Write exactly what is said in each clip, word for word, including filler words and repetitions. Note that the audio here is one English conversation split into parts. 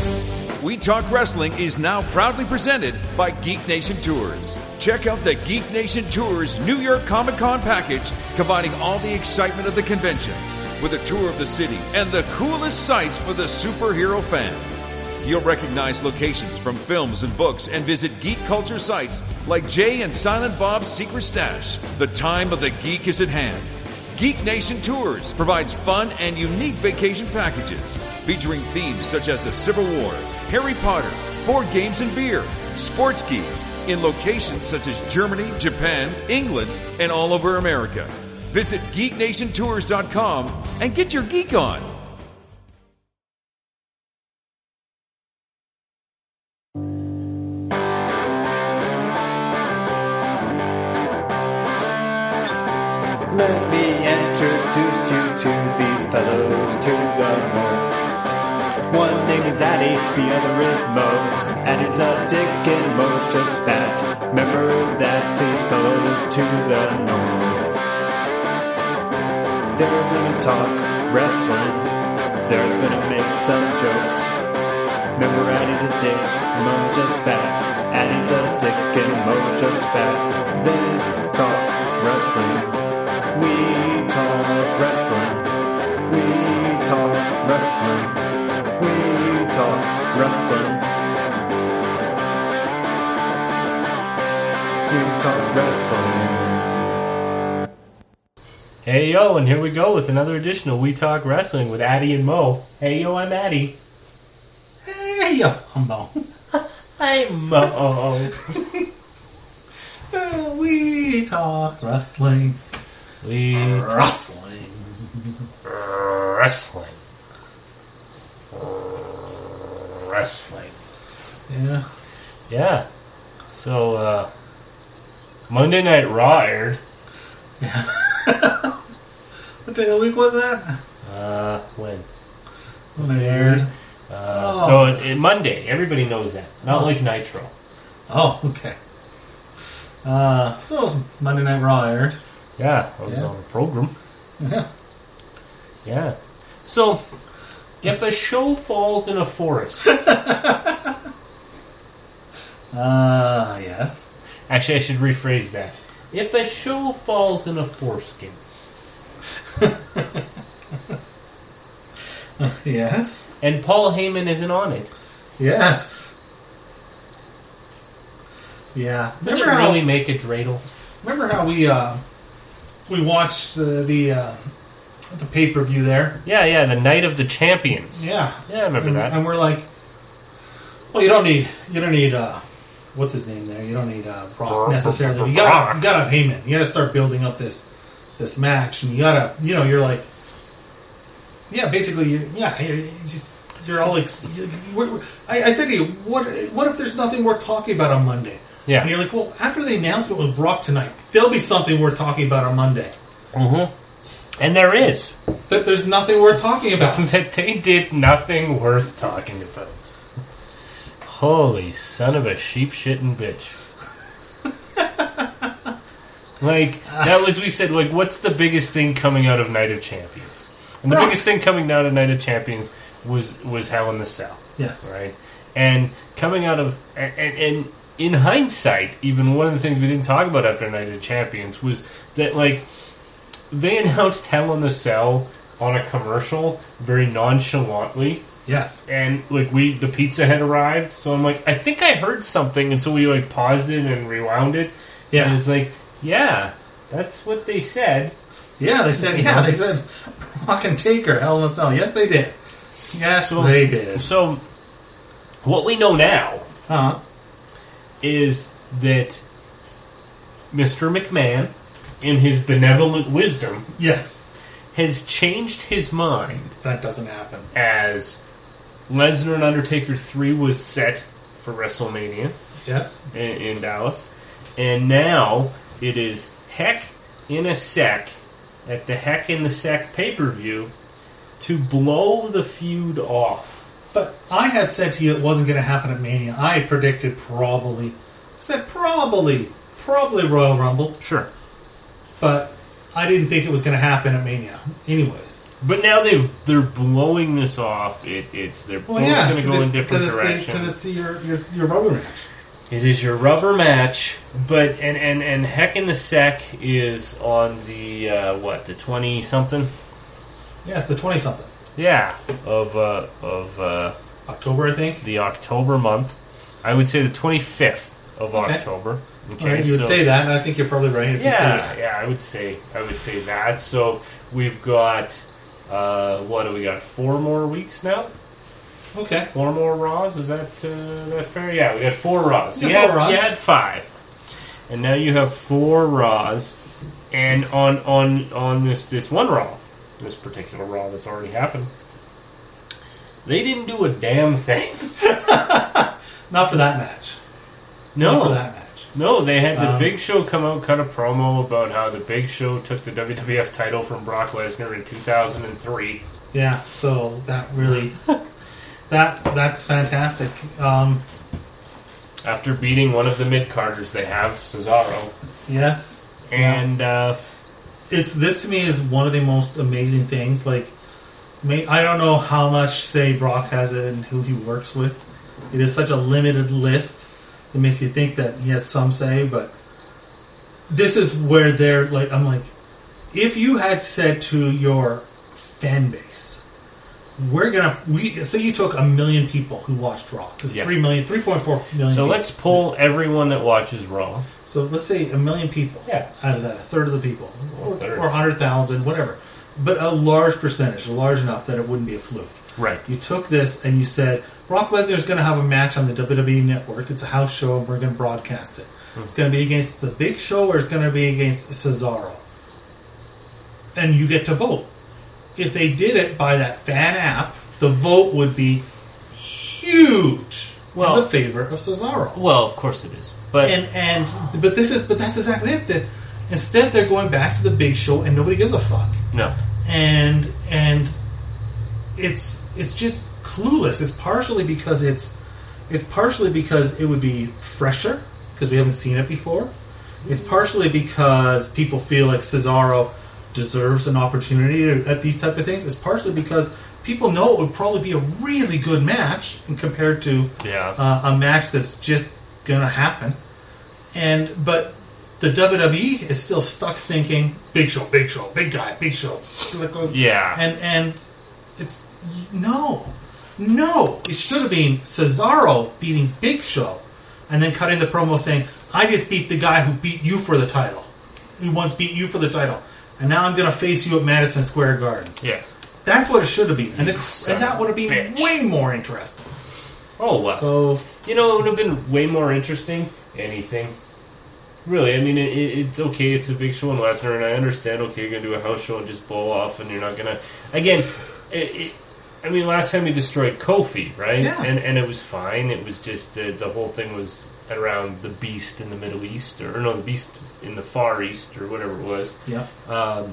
We Talk Wrestling is now proudly presented by Geek Nation Tours. Check out the Geek Nation Tours New York Comic Con package, combining all the excitement of the convention with a tour of the city and the coolest sights for the superhero fan. You'll recognize locations from films and books and visit geek culture sites like Jay and Silent Bob's Secret Stash. The time of the geek is at hand. Geek Nation Tours provides fun and unique vacation packages featuring themes such as the Civil War, Harry Potter, board games and beer, sports geeks in locations such as Germany, Japan, England, and all over America. Visit geek nation tours dot com and get your geek on. Let me introduce you to these fellows to the north. One name is Addy, the other is Mo. Addy's a dick and Mo's just fat. Remember that, these fellows to the north. They're gonna talk wrestling. They're gonna make some jokes. Remember Addy's a dick, Mo's just fat. Addy's a dick and Mo's just fat. Let's talk wrestling. We talk wrestling. We talk wrestling. We talk wrestling. We talk wrestling. Hey yo, and here we go with another edition of We Talk Wrestling with Addy and Mo. Hey yo, I'm Addy. Hey yo, I'm Mo. I'm Mo. Uh, we talk wrestling. We Wrestling. wrestling. Wrestling. Yeah. Yeah. So, uh, Monday Night Raw aired. What day of the week was that? Uh, when? When it aired. Uh, Oh. No, it, it, Monday. Everybody knows that. Not Oh. like Nitro. Oh, okay. Uh, so it was Monday Night Raw aired. Yeah, I was Yeah. on the program. Yeah. Yeah. So, if a show falls in a forest... Uh, yes. Actually, I should rephrase that. If a show falls in a foreskin... Yes. and Paul Heyman isn't on it, Yes. Yeah. does Remember it how, really make a dreidel? remember how we, uh, we watched uh, the, uh, the pay-per-view there? Yeah, yeah, the Night of the Champions. Yeah. Yeah, I remember and, that. And we're like, well, you don't need, you don't need, uh, what's his name there? You don't need uh, Brock necessarily. You gotta, you gotta have Heyman. You gotta start building up this, this match, and you gotta, you know, you're like, yeah, basically, you, yeah, you you just, you're all like, you, we're, I, I said to you, what, what if there's nothing worth talking about on Monday? Yeah. And you're like, well, after the announcement with Brock tonight, there'll be something worth talking about on Monday. Mm-hmm. And there is. That there's nothing worth talking about. That they did nothing worth talking about. Holy son of a sheep-shitting bitch. Like, that was, we said, like, what's the biggest thing coming out of Night of Champions? And the Brock. biggest thing coming out of Night of Champions was, was Hell in the Cell. Yes. Right? And coming out of... And, and, and in hindsight, even one of the things we didn't talk about after Night of Champions was that, like, they announced Hell in the Cell on a commercial very nonchalantly. Yes. And, like, we... The pizza had arrived, so I'm like, I think I heard something, and so we, like, paused it and rewound it. Yeah. And it's like, yeah, that's what they said. Yeah, they said, yeah, they said, Brock and Taker, Hell in a Cell. Yes, they did. Yes, So- they did. So, what we know now Huh? is that Mister McMahon, in his benevolent wisdom, Yes. has changed his mind That doesn't happen. as Lesnar and Undertaker three was set for WrestleMania Yes. in, in Dallas. And now it is Heck in a Sec at the Heck in the Sec pay-per-view to blow the feud off. But I had said to you it wasn't going to happen at Mania. I had predicted probably. I said probably. Probably Royal Rumble. Sure. But I didn't think it was going to happen at Mania, anyways. But now they've they're blowing this off. It, it's they're both Well, yeah, going to go in different because directions. it's your, your your rubber match. It is your rubber match, but and and, and Heck in the Sec is on the uh, what the twenty something. Yeah, it's the twenty something Yeah, of uh, of uh, October, I think. the October month. I would say the twenty fifth of Okay. October. Okay, All right, you would so- say that, and I think you're probably right if you say Yeah, that. yeah, I would say I would say that. So we've got uh, what do we got? Four more weeks now. Okay. Four more Raws. Is that uh, that fair? Yeah, we got four Raws. Yeah, you, had, four Raws. you had five, and now you have four Raws. And on on on this this one Raw, this particular Raw that's already happened, they didn't do a damn thing. Not for that match. No, Not for that match. No, they had the Um, Big Show come out, cut a promo about how the Big Show took the W W F title from Brock Lesnar in two thousand three. Yeah, so that really... that That's fantastic. Um, After beating one of the mid-carders they have, Cesaro. yes. And, uh, It's This, to me, is one of the most amazing things. Like, may, I don't know how much, say, Brock has it and who he works with. It is such a limited list. It makes you think that he has some say, but this is where they're like, I'm like, if you had said to your fan base, we're gonna, we say you took a million people who watched Raw, because Yeah. three million, three point four million. so people. let's pull everyone that watches Raw. So let's say a million people. Yeah. Out of that, a third of the people, Or or, a third. or a hundred thousand, whatever, but a large percentage, large enough that it wouldn't be a fluke. Right. You took this and you said, Brock Lesnar is going to have a match on the W W E Network. It's a house show, and we're going to broadcast it. It's going to be against the Big Show, or it's going to be against Cesaro. And you get to vote. If they did it by that fan app, the vote would be huge Well- in the favor of Cesaro. Well, of course it is. But And and but this is but that's exactly it. That instead they're going back to the Big Show, and nobody gives a fuck. no. and and it's it's just clueless. It's partially because it's it's partially because it would be fresher because we haven't seen it before. It's partially because people feel like Cesaro deserves an opportunity to, at these type of things. It's partially because people know it would probably be a really good match in compared to Yeah. uh, a match that's just gonna happen. And but the W W E is still stuck thinking Big Show, Big Show, Big guy, Big Show. Yeah. And and it's no, no. It should have been Cesaro beating Big Show, and then cutting the promo saying, "I just beat the guy who beat you for the title, who once beat you for the title, and now I'm going to face you at Madison Square Garden." Yes. That's what it should have been, and, the, son and that would have of a been bitch. way more interesting. Oh, well. So You know, it would have been way more interesting. Anything. Really, I mean, it, it, it's okay. It's a Big Show and Lesnar, and I understand, okay, you're going to do a house show and just blow off, and you're not going to... Again, it, it, I mean, last time we destroyed Kofi, right? Yeah. And and it was fine. It was just the, the whole thing was around the Beast in the Middle East, or, or no, the Beast in the Far East, or whatever it was. yeah, Um,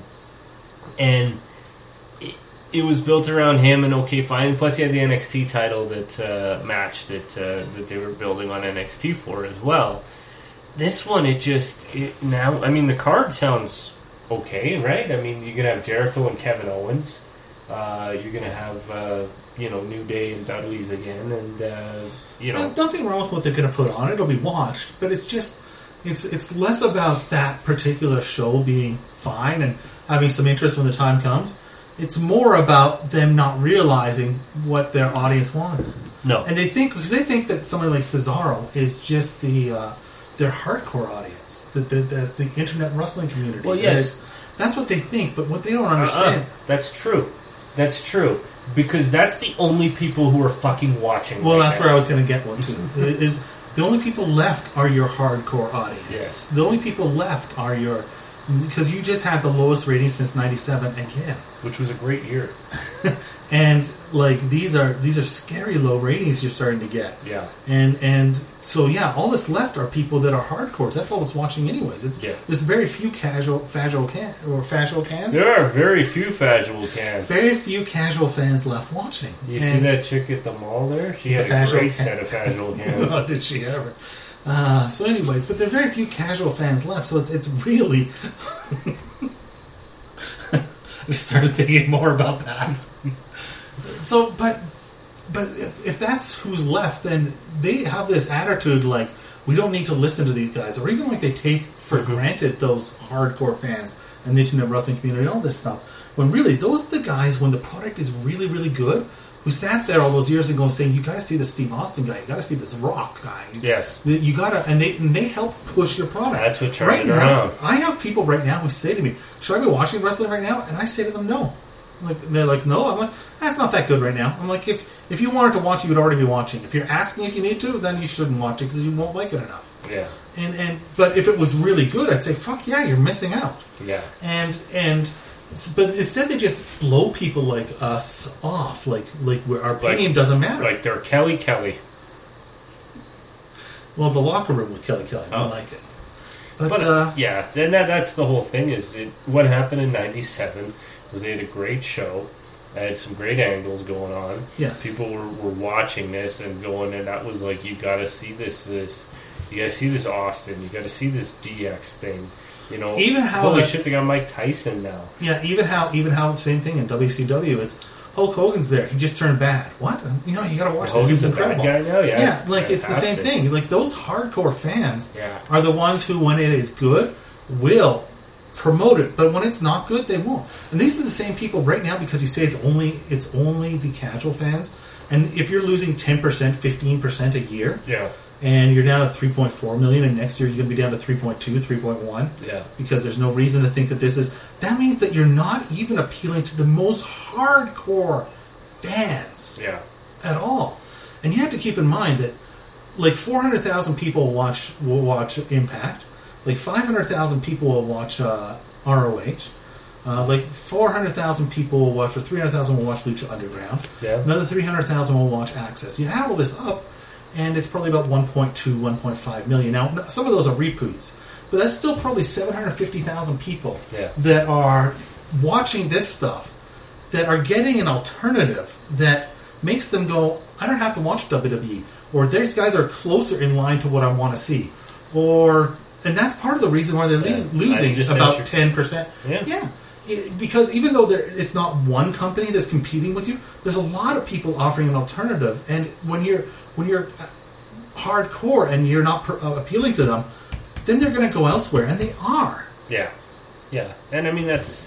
and it, it was built around him, and okay, fine. Plus, he had the N X T title that uh, match that uh, that they were building on N X T for as well. This one, it just it, now. I mean, the card sounds okay, right? I mean, you're gonna have Jericho and Kevin Owens. Uh, you're gonna have uh, you know New Day and Dudley's again, and uh, you know there's nothing wrong with what they're going to put on. It'll be watched, but it's just it's it's less about that particular show being fine and having some interest when the time comes. It's more about them not realizing what their audience wants. no. And they think because they think that somebody like Cesaro is just the uh, their hardcore audience, that the, that's the internet wrestling community. Well, That yes. is- that's what they think. But what they don't Uh-uh. understand. That's true. That's true. Because that's the only people who are fucking watching. Well, right that's now. where I was going to get one to. Is the only people left are your hardcore audience. Yeah. The only people left are your because you just had the lowest rating since ninety-seven again. Which was a great year. And like these are these are scary low ratings you're starting to get. Yeah. And and so yeah, all that's left are people that are hardcores. That's all that's watching anyways. It's Yeah. there's very few casual casual can or casual cans. There are very few casual cans. Very few casual fans left watching. You And- see that chick at the mall there? She had The a casual great can- set of casual cans. Oh, did she ever? Uh, so, anyways, but there are very few casual fans left. So it's it's really I just started thinking more about that. So, but but if, if that's who's left, then they have this attitude like, we don't need to listen to these guys, or even like they take for Mm-hmm. granted those hardcore fans and the internet wrestling community and all this stuff. When really, those are the guys, when the product is really, really good, who sat there all those years ago saying, you got to see this Steve Austin guy, you got to see this Rock guy. Yes. You got to, and they and they help push your product. That's what turned right it now, around. I have people right now who say to me, should I be watching wrestling right now? And I say to them, no. I'm like, they're like, no. I'm like, that's not that good right now. I'm like, if if you wanted to watch it, you would already be watching. If you're asking if you need to, then you shouldn't watch it because you won't like it enough. Yeah. And and but if it was really good, I'd say, fuck yeah, you're missing out. Yeah. And and but instead they just blow people like us off, like like where our opinion Like- doesn't matter. Like they're Kelly Kelly. Well, the locker room with Kelly Kelly, I don't Oh. like it. But, But uh, yeah, then that, that's the whole thing. Is it what happened in ninety-seven was they had a great show. They had some great angles going on. Yes. People were, were watching this and going, and that was like, you got to see this. This you got to see this Austin. You got to see this D X thing. You know, Even how holy the- shit, they got Mike Tyson now. yeah, even how even how the same thing in W C W. It's Hulk Hogan's there. He just turned bad. What? You know, you got to watch this. Hogan's It's a bad incredible. guy now. Yeah, Yeah, like it's the same fantastic. thing. Like those hardcore fans Yeah. are the ones who, when it is good, will promote it. But when it's not good, they won't. And these are the same people right now because you say it's only it's only the casual fans. And if you're losing ten percent, fifteen percent a year, Yeah, and you're down to three point four million, and next year you're going to be down to three point two, three point one, yeah, because there's no reason to think that this is. That means that you're not even appealing to the most hardcore fans yeah. at all. And you have to keep in mind that like four hundred thousand people watch will watch Impact, like five hundred thousand people will watch uh, R O H, uh, like four hundred thousand people will watch, or three hundred thousand will watch Lucha Underground. Yeah. Another three hundred thousand will watch Access. You add all this up, and it's probably about one point two, one point five million. Now, some of those are reboots, but that's still probably seven hundred fifty thousand people Yeah. that are watching this stuff, that are getting an alternative that makes them go, I don't have to watch W W E, or these guys are closer in line to what I want to see, or and that's part of the reason why they're Yeah. lo- losing I just about answered- ten percent. Yeah. yeah. It- because even though there, it's not one company that's competing with you, there's a lot of people offering an alternative, and when you're when you're hardcore and you're not per, uh, appealing to them, then they're going to go elsewhere, and they are. Yeah, yeah, and I mean that's.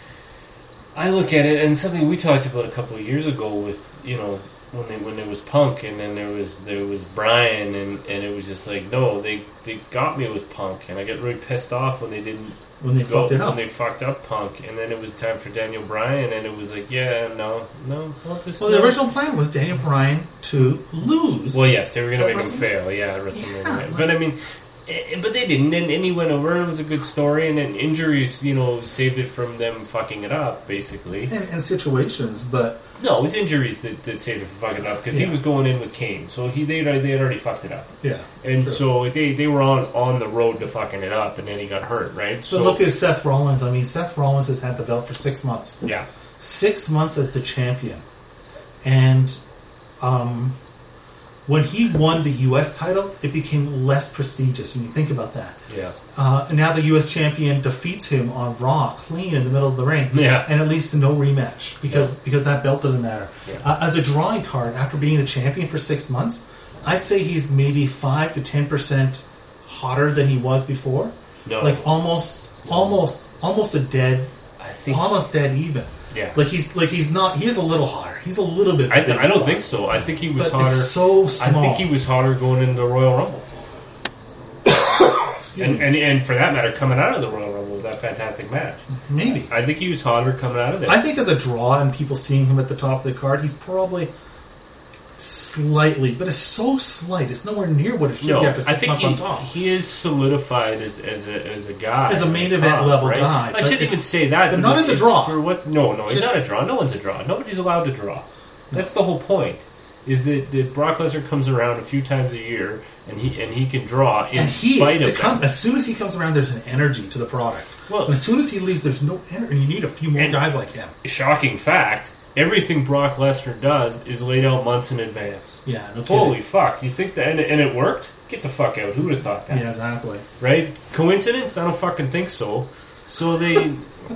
I look at it, and something we talked about a couple of years ago with you know when they, when there was Punk, and then there was there was Brian, and, and it was just like no, they they got me with Punk, and I got really pissed off when they didn't When they go fucked it up. when they fucked up Punk, and then it was time for Daniel Bryan, and it was like yeah, no, no, well, this, Well, the no. original plan was Daniel Bryan to lose. Well, yes, they were going to At make him WrestleMania. fail, yeah, at WrestleMania. Yeah, but I mean, eh, but they didn't, and, and he went over. It was a good story, and then injuries, you know, saved it from them fucking it up, basically. in, in situations, but No, it was injuries that, that saved it from fucking it up because Yeah. he was going in with Kane, so he they they had already fucked it up, yeah. it's and true. so they they were on on the road to fucking it up, and then he got hurt, right? So look at Seth Rollins. I mean, Seth Rollins has had the belt for six months. yeah, Six months as the champion, and um, when he won the U S title, it became less prestigious. When you think about that, yeah, uh, and now the U S champion defeats him on Raw, clean in the middle of the ring, Yeah. and it leads to no rematch because Yeah. because that belt doesn't matter. Yeah. Uh, as a drawing card, after being the champion for six months, I'd say he's maybe five to ten percent hotter than he was before. no, Like almost, almost, almost a dead, I think almost dead even. yeah. Like he's like he's not. He is a little hotter. He's a little bit. I, th- I don't bigger think spot. so. I think he was But hotter. it's so small. I think he was hotter going into the Royal Rumble. Excuse And, me. and and for that matter, coming out of the Royal Rumble with that fantastic match, Maybe. I think he was hotter coming out of there. I think as a draw and people seeing him at the top of the card, he's probably slightly, but it's so slight. It's nowhere near what it should no, be after I six think months he, on top. he is solidified as as a, as a guy, As a main at the event top, level right? guy, I but shouldn't even it's- say that, but not as a it's draw. For what? No, no, he's Just- not a draw. No one's a draw. Nobody's allowed to draw. That's the whole point. Is that, that Brock Lesnar comes around a few times a year and he and he can draw in And he, spite the of com- that. as soon as he comes around, there's an energy to the product. Well- and as soon as he leaves, there's no energy. You need a few more And- guys like him. Shocking fact: everything Brock Lesnar does is laid out months in advance. Yeah, no kidding. Holy fuck! You think that and, and it worked? Get the fuck out! Who would have thought that? Yeah, exactly. Right? Coincidence? I don't fucking think so. So they,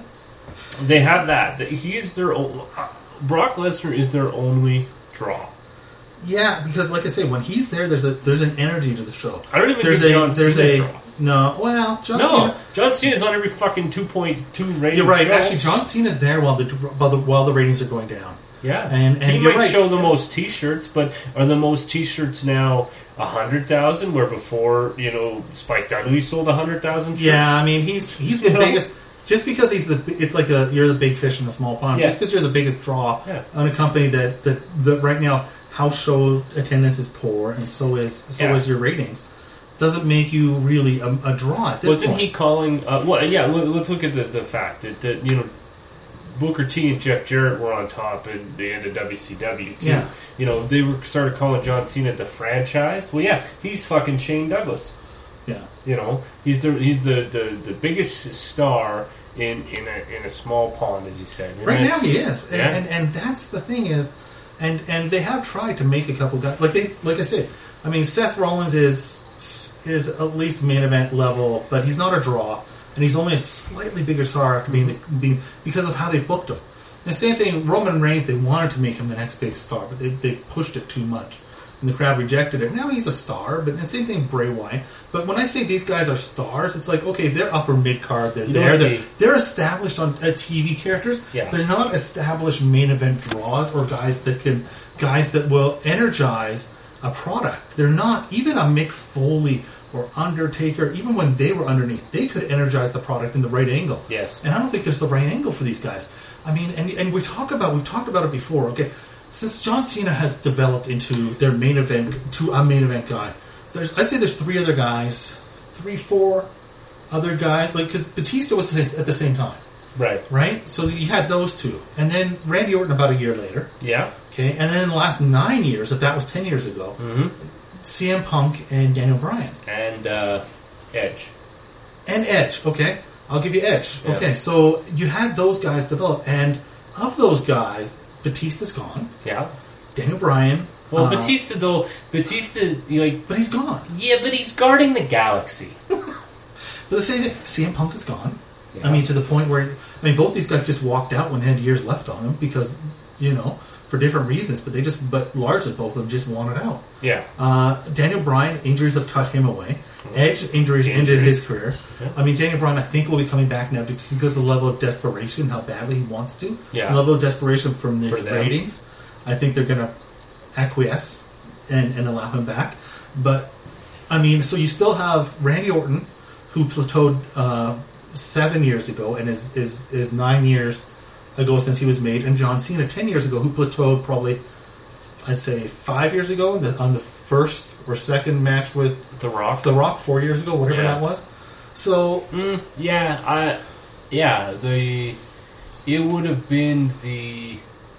they have that. He is their own, uh, Brock Lesnar is their only draw. Yeah, because like I say, when he's there, there's a there's an energy to the show. I don't even there's think a, John there's Cena a draw. No, well, John no, Cena. John Cena's on every fucking two point two rating. You're right. show. Actually, John Cena's there while the while the while the ratings are going down. Yeah, and, and he you're might right. show the most T-shirts, but are the most T-shirts now a hundred thousand? Where before, you know, Spike Dudley sold a hundred thousand. Yeah, I mean, he's he's the You know? biggest. Just because he's the, it's like a you're the big fish in a small pond. Yeah. Just because you're the biggest draw Yeah. on a company that, that that right now house show attendance is poor, and so is so Yeah. is your ratings. Doesn't make you really a, a draw at this Wasn't point. he calling? Uh, well, yeah. let- Let's look at the, the fact that, that you know Booker T and Jeff Jarrett were on top at the end of W C W too. Yeah. You know they were started calling John Cena the franchise. Well, yeah, he's fucking Shane Douglas. Yeah. You know he's the he's the, the, the biggest star in in a in a small pond, as you said. And Right now that's- he is, and, Yeah. and and that's the thing is, and and they have tried to make a couple guys like they like I said. I mean, Seth Rollins is is at least main event level, but he's not a draw, and he's only a slightly bigger star after being, the, being because of how they booked him. And the same thing, Roman Reigns, they wanted to make him the next big star, but they they pushed it too much, and the crowd rejected it. Now he's a star, but and same thing Bray Wyatt. But when I say these guys are stars, it's like okay, they're upper mid card, they're You know there, what they're, they- they're established on uh, T V characters. Yeah. They're not established main event draws or guys that can guys that will energize a product. They're not even a Mick Foley or Undertaker. Even when they were underneath, they could energize the product in the right angle. Yes. And I don't think there's the right angle for these guys. I mean, and and we talk about we've talked about it before. Okay, since John Cena has developed into their main event to a main event guy, there's I'd say there's three other guys, three four other guys like because Batista was at the same time. Right. Right? So you had those two. And then Randy Orton about a year later. Yeah. Okay? And then in the last nine years, if that was ten years ago, Mm-hmm. C M Punk and Daniel Bryan. And uh, Edge. And Edge, okay? I'll give you Edge. Yeah. Okay, so you had those guys develop. And of those guys, Batista's gone. Yeah. Daniel Bryan. Well, uh, Batista though, Batista you know, like But he's gone. yeah, but he's guarding the galaxy. But the same thing, C M Punk is gone. Yeah. I mean, to the point where, I mean, both these guys just walked out when they had years left on them because, you know, for different reasons, but they just, but largely both of them just wanted out. Yeah. Uh, Daniel Bryan, injuries have cut him away. Edge, injuries Injury. ended his career. Yeah. I mean, Daniel Bryan, I think, will be coming back now just because of the level of desperation, how badly he wants to. Yeah. The level of desperation from For his them. ratings. I think they're going to acquiesce and, and allow him back. But, I mean, so you still have Randy Orton, who plateaued uh, seven years ago and is, is, is nine years ago since he was made, and John Cena ten years ago, who plateaued probably, I'd say, five years ago the, on the first or second match with The Rock. The Rock four years ago, whatever Yeah. that was. So, Mm, yeah, I, yeah, the it would have been the.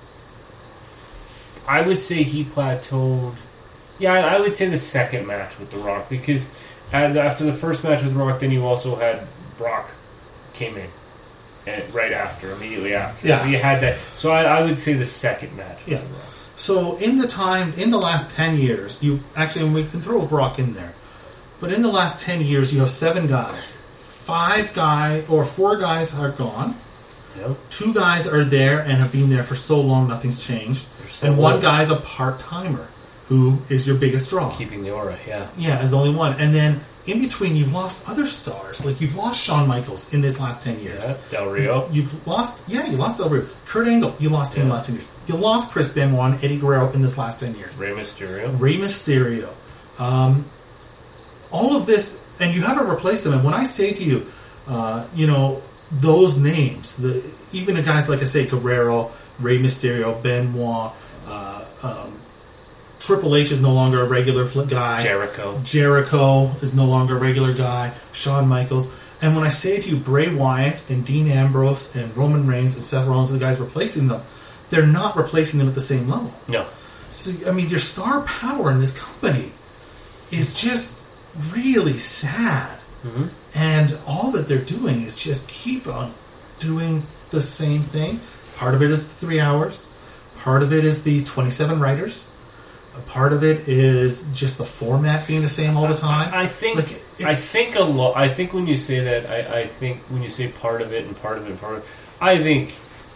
I would say he plateaued. Yeah, I I would say the second match with The Rock because and after the first match with The Rock, then you also had Brock came in, and right after, immediately after. Yeah. So you had that. So I, I would say the second match with Yeah. The Rock. so in the time, in the last ten years, you actually, and we can throw Brock in there, but in the last ten years, you have seven guys. Five guy or four guys are gone. Yep. Two guys are there and have been there for so long, nothing's changed. They're so And one old. guy's a part timer who is your biggest draw. Keeping the aura, yeah. Yeah, as the only one. And then in between, you've lost other stars. Like you've lost Shawn Michaels in this last ten years. Yeah, Del Rio. You've lost, yeah, you lost Del Rio. Kurt Angle, you lost him in the Yeah. last ten years. You lost Chris Benoit and Eddie Guerrero in this last ten years. Rey Mysterio. Rey Mysterio. Um, all of this, and you haven't replaced them. And when I say to you, uh, you know, those names, the even the guys like I say, Guerrero, Rey Mysterio, Benoit, uh, um, Triple H is no longer a regular fl- guy. Jericho. Jericho is no longer a regular guy. Shawn Michaels. And when I say to you, Bray Wyatt and Dean Ambrose and Roman Reigns and Seth Rollins, the guys replacing them, they're not replacing them at the same level. No. So, I mean, your star power in this company is just really sad. Mm-hmm. And all that they're doing is just keep on doing the same thing. Part of it is the three hours. Part of it is the twenty-seven writers. A part of it is just the format being the same all the time. I think. Like, I it's- think a lot. I think when you say that, I, I think when you say part of it and part of it and part of it, I think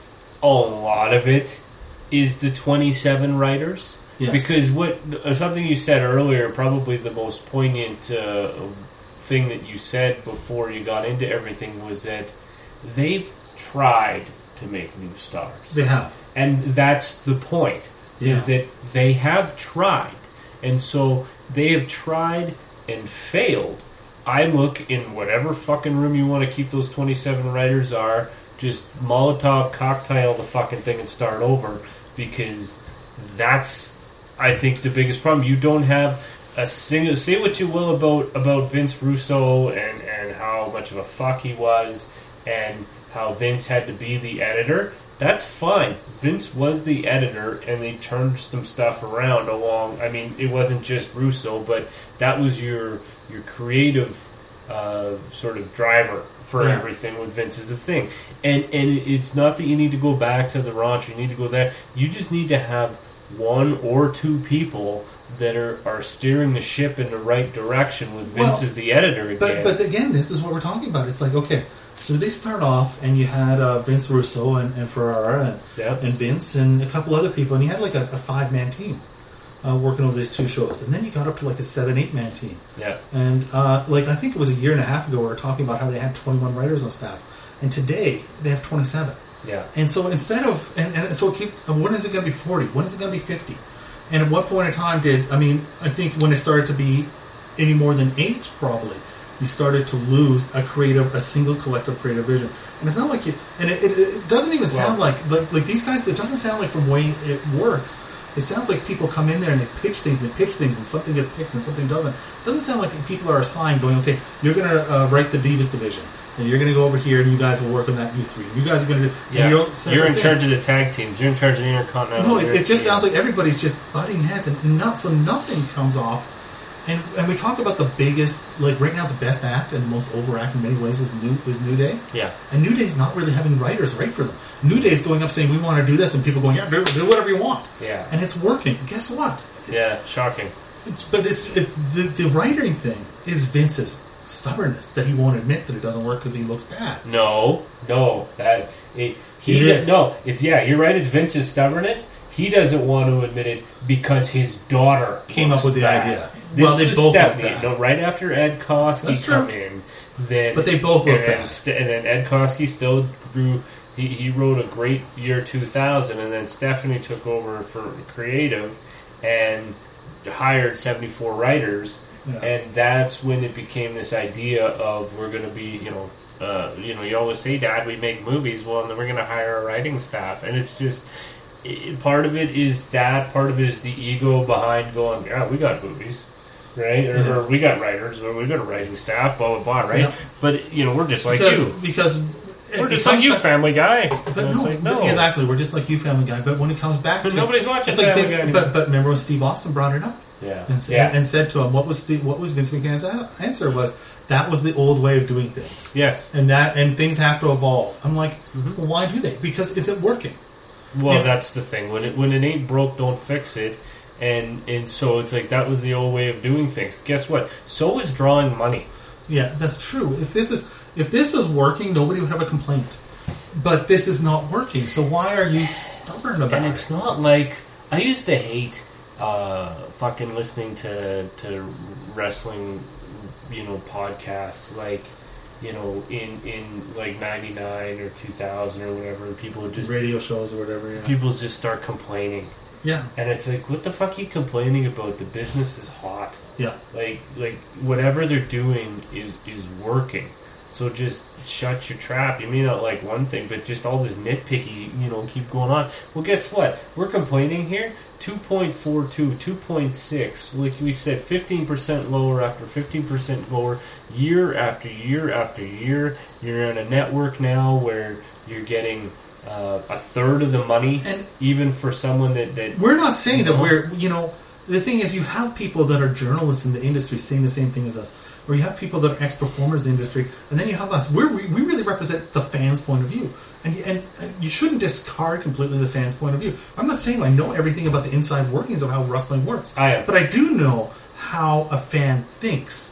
a lot of it is the twenty-seven writers. Yes. Because what uh, something you said earlier, probably the most poignant uh, thing that you said before you got into everything was that they've tried to make new stars. They have. And that's the point, Yeah. is that they have tried. And so they have tried and failed. I look in whatever fucking room you want to keep those twenty-seven writers are, just Molotov cocktail the fucking thing and start over, because that's, I think, the biggest problem. You don't have a single... Say what you will about, about Vince Russo and, and how much of a fuck he was and how Vince had to be the editor. That's fine. Vince was the editor, and they turned some stuff around along. I mean, it wasn't just Russo, but that was your your creative uh, sort of driver for Yeah. everything with Vince is the thing. And and it's not that you need to go back to the ranch, you need to go there. You just need to have one or two people that are, are steering the ship in the right direction with Vince Well, as the editor But again. but again, this is what we're talking about. It's like, okay, so they start off, and you had uh, Vince Russo and, and Ferrara and, Yeah. and Vince and a couple other people, and you had like a, a five-man team uh, working over these two shows. And then you got up to like a seven, eight-man team. yeah. And uh, like I think it was a year and a half ago, we were talking about how they had twenty-one writers on staff. And today, they have twenty-seven. Yeah. And so instead of, and, and so keep, when is it going to be forty? When is it going to be fifty? And at what point in time did, I mean, I think when it started to be any more than eight, probably, you started to lose a creative, a single collective creative vision. And it's not like you, and it, it, it doesn't even sound Well- like, like, like these guys, it doesn't sound like from the way it works. It sounds like people come in there and they pitch things, and they pitch things, and something gets picked and something doesn't. It doesn't sound like people are assigned going, okay, you're going to uh, write the Divas division, and you're going to go over here, and you guys will work on that U three. You guys are going to do... Yeah. and You're, you're in thing. charge of the tag teams. You're in charge of the Intercontinental. No, it, it just European. sounds like everybody's just butting heads, and not, so nothing comes off. And and we talk about the biggest, like right now, the best act and the most overact in many ways is New is New Day. Yeah. And New Day's not really having writers write for them. New Day's going up saying we want to do this, and people going, yeah, do, do whatever you want. Yeah. And it's working. Guess what? Yeah, shocking. It's, but it's it, the the writing thing is Vince's stubbornness that he won't admit that it doesn't work because he looks bad. No, no, that it, he It is. no. It's yeah. You're right. It's Vince's stubbornness. He doesn't want to admit it because his daughter Came looks up with the bad. idea. This Well, they was both look Stephanie. bad. No, right after Ed Koski That's true. come in, then But they both look and then, bad. St- and then Ed Koski still grew. He, he wrote a great year two thousand, and then Stephanie took over for creative and hired seventy-four writers. Yeah. And that's when it became this idea of we're going to be, you know, uh, you know, you always say, Dad, we make movies. Well, then we're going to hire a writing staff, and it's just it, part of it is that, part of it is the ego behind going, yeah, we got movies, right? Or, Yeah. or we got writers, or we got a writing staff, blah blah blah, right? Yeah. But you know, we're just like because you. because We're it just comes like you, back- Family Guy. But And it's no, like, no, exactly. We're just like you, Family Guy. But when it comes back to Nobody's watching it's like Family Vince, Guy anymore. but but remember when Steve Austin brought it up Yeah, and, said, yeah, and said to him, what was Steve, what was Vince McMahon's a- answer was that was the old way of doing things, yes. and that and things have to evolve. I'm like, Mhm. well, why do they? Because is it working? Well, And- that's the thing. When it when it ain't broke, don't fix it. And and so it's like that was the old way of doing things. Guess what? So is drawing money. Yeah, that's true. If this is if this was working, nobody would have a complaint. But this is not working. So why are you stubborn about And it? it's not like I used to hate uh, fucking listening to to wrestling, you know, podcasts like, you know, in in like ninety-nine or two thousand or whatever, and people would just radio shows or whatever. Yeah. people just start complaining. yeah, And it's like, what the fuck are you complaining about? The business is hot. yeah. Like like whatever they're doing is is working. So just shut your trap. You may not like one thing, but just all this nitpicky, you know, keep going on. Well, guess what? We're complaining here. two point four two, two point six. Like we said, fifteen percent lower after fifteen percent lower, year after year after year. You're on a network now where you're getting uh, a third of the money, And- even for someone that, that We're not saying that No. we're, you know, the thing is you have people that are journalists in the industry saying the same thing as us. Or you have people that are ex-performers in the industry, and then you have us. We're, we we really represent the fans' point of view. And, and you shouldn't discard completely the fans' point of view. I'm not saying I know everything about the inside workings of how wrestling works. I am. But I do know how a fan thinks.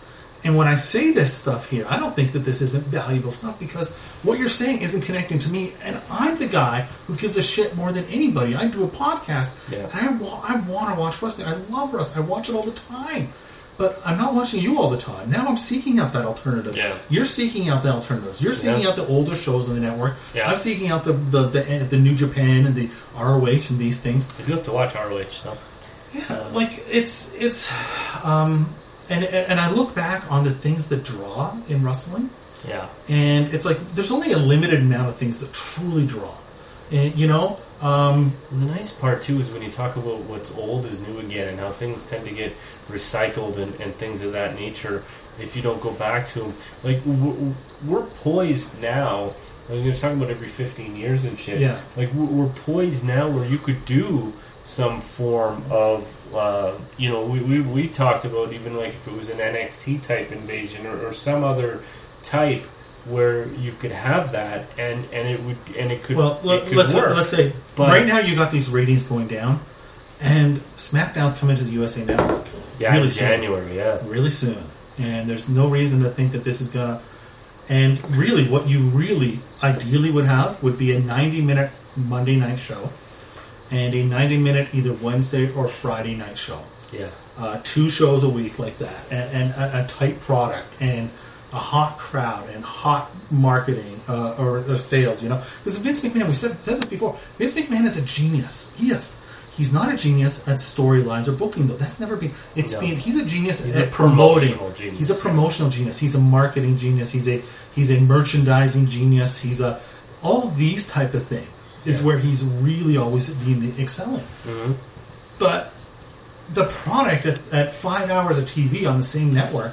And when I say this stuff here, I don't think that this isn't valuable stuff because what you're saying isn't connecting to me. And I'm the guy who gives a shit more than anybody. I do a podcast, Yeah. and I, wa- I want to watch wrestling. I love wrestling. I watch it all the time. But I'm not watching you all the time. Now I'm seeking out that alternative. Yeah. You're seeking out the alternatives. You're seeking Yeah. out the older shows on the network. Yeah. I'm seeking out the, the, the, the New Japan and the R O H and these things. You do have to watch R O H, though. Yeah, like it's it's, um, and and I look back on the things that draw in wrestling, Yeah. and it's like there's only a limited amount of things that truly draw, and you know, um, And the nice part, too, is when you talk about what's old is new again and how things tend to get recycled and, and things of that nature if you don't go back to them. Like, we're, we're poised now. Like, you're talking about every fifteen years and shit. Yeah. Like, we're, we're poised now where you could do some form of, uh, you know, we, we, we talked about even like if it was an N X T type invasion or, or some other type where you could have that and, and it would and it could, well, it let, could let's work. let's say But- right now you got these ratings going down, and SmackDown's coming to the U S A Network yeah, really in soon, January, yeah. really soon, and there's no reason to think that this is gonna. And really, what you really ideally would have would be a ninety minute Monday night show. And a ninety minute either Wednesday or Friday night show. Yeah. Uh, two shows a week like that. And, and a, a tight product and a hot crowd and hot marketing uh, or, or sales, you know. Because Vince McMahon, we said, said this before, Vince McMahon is a genius. He is. He's not a genius at storylines or booking, though. That's never been... It's No. been... He's a genius He's at a promoting. promotional genius, He's a yeah. promotional genius. He's a marketing genius. He's a he's a merchandising genius. He's a... All these type of things is Yeah. where he's really always been the excelling. Mm-hmm. But the product at, at five hours of T V on the same network,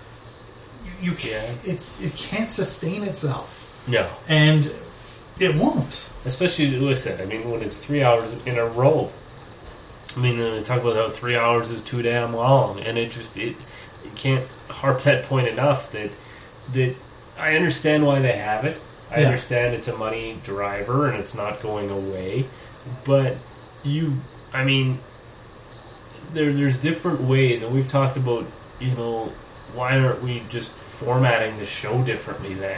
you, you can't. Yeah. It's it can't sustain itself, No. and it won't. Especially, listen, I mean, when it's three hours in a row. I mean, they talk about how three hours is too damn long, and it just, it, you can't harp that point enough that, that I understand why they have it. I Yeah. understand it's a money driver and it's not going away, but you, I mean, there there's different ways, and we've talked about, you know, why aren't we just formatting the show differently then,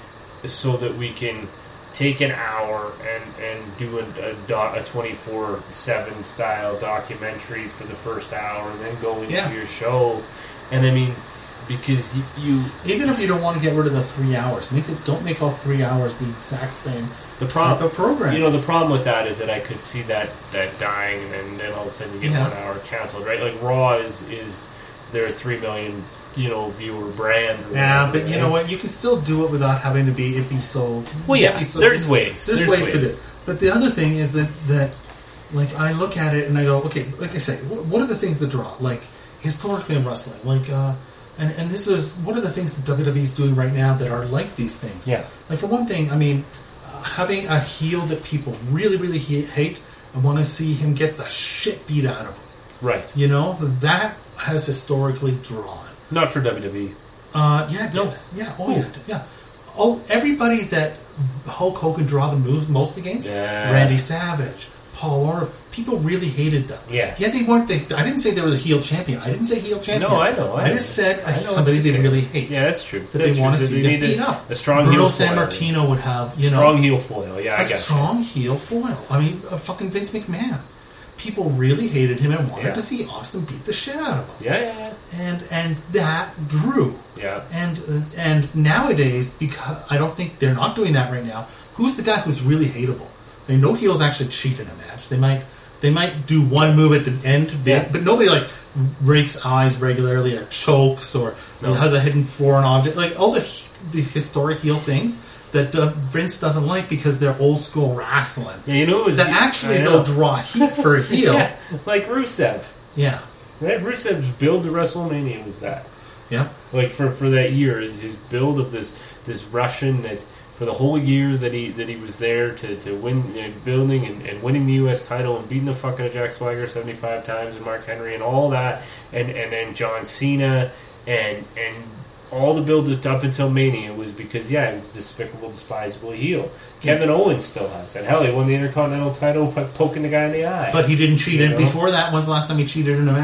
so that we can take an hour and, and do a, a, doc, a twenty-four seven style documentary for the first hour, and then go into Yeah. your show, and I mean, because you, you Even if you don't want to get rid of the three hours, make it. Don't make all three hours the exact same the type problem, of program. you know, the problem with that is that I could see that, that dying, and then, then all of a sudden you get Yeah. one hour canceled, right? Like Raw is is their three million, you know, viewer brand. or yeah, whatever, but you right? know what? You can still do it without having to be it be so. Well, yeah, be so- there's ways. There's, There's ways, to do ways. it. But the other thing is that that like I look at it and I go, okay, like I say, wh- what are the things that draw? Like historically in wrestling, like uh, and and this is what are the things that W W E is doing right now that are like these things? Yeah. Like for one thing, I mean, uh, having a heel that people really really he- hate and want to see him get the shit beat out of him. Right. You know, that has historically drawn. Not for W W E. Uh, yeah, No. no, yeah, oh yeah, yeah. Oh, everybody that Hulk Hogan draw the moves most against, Yeah. Randy Savage, Paul Orndorff, people really hated them. Yes. Yeah, they weren't. They, I didn't say they were the heel champion. I didn't say heel champion. No, I know. I, I know. just said I know uh, what somebody you're they saying. really hate. Yeah, that's true. That That's they want to true. see They get need beat a, up. a strong Bruno heel San foil. Martino would have, you strong know, heel foil. Yeah, I a got strong heel foil. I mean, a fucking Vince McMahon. People really hated him and wanted Yeah. to see Austin beat the shit out of him. Yeah, yeah, yeah. And and that drew. Yeah. And uh, and nowadays, because I don't think they're not doing that right now. Who's the guy who's really hateable? They know heels actually cheat in a match. They might they might do one move at the end, to be, Yeah. but nobody like rakes eyes regularly or chokes or No. has a hidden foreign object. Like all the the historic heel things that uh, Vince doesn't like because they're old school wrestling. Yeah, you know it was That actually I know. they'll draw heat for a heel. Yeah, like Rusev. Yeah, Right? Rusev's build to WrestleMania was that. yeah. Like for, for that year, is his build of this this Russian that for the whole year that he that he was there to, to win, you know, building and, and winning the U S title and beating the fuck out of Jack Swagger seventy-five times and Mark Henry and all that, and and then John Cena and and all the build up until Mania was because yeah, it was despicable, despisable heel. Kevin Yes. Owens still has that. Hell, he won the Intercontinental title by poking the guy in the eye. But he didn't cheat You in know? before that. When's the last time he cheated in a match?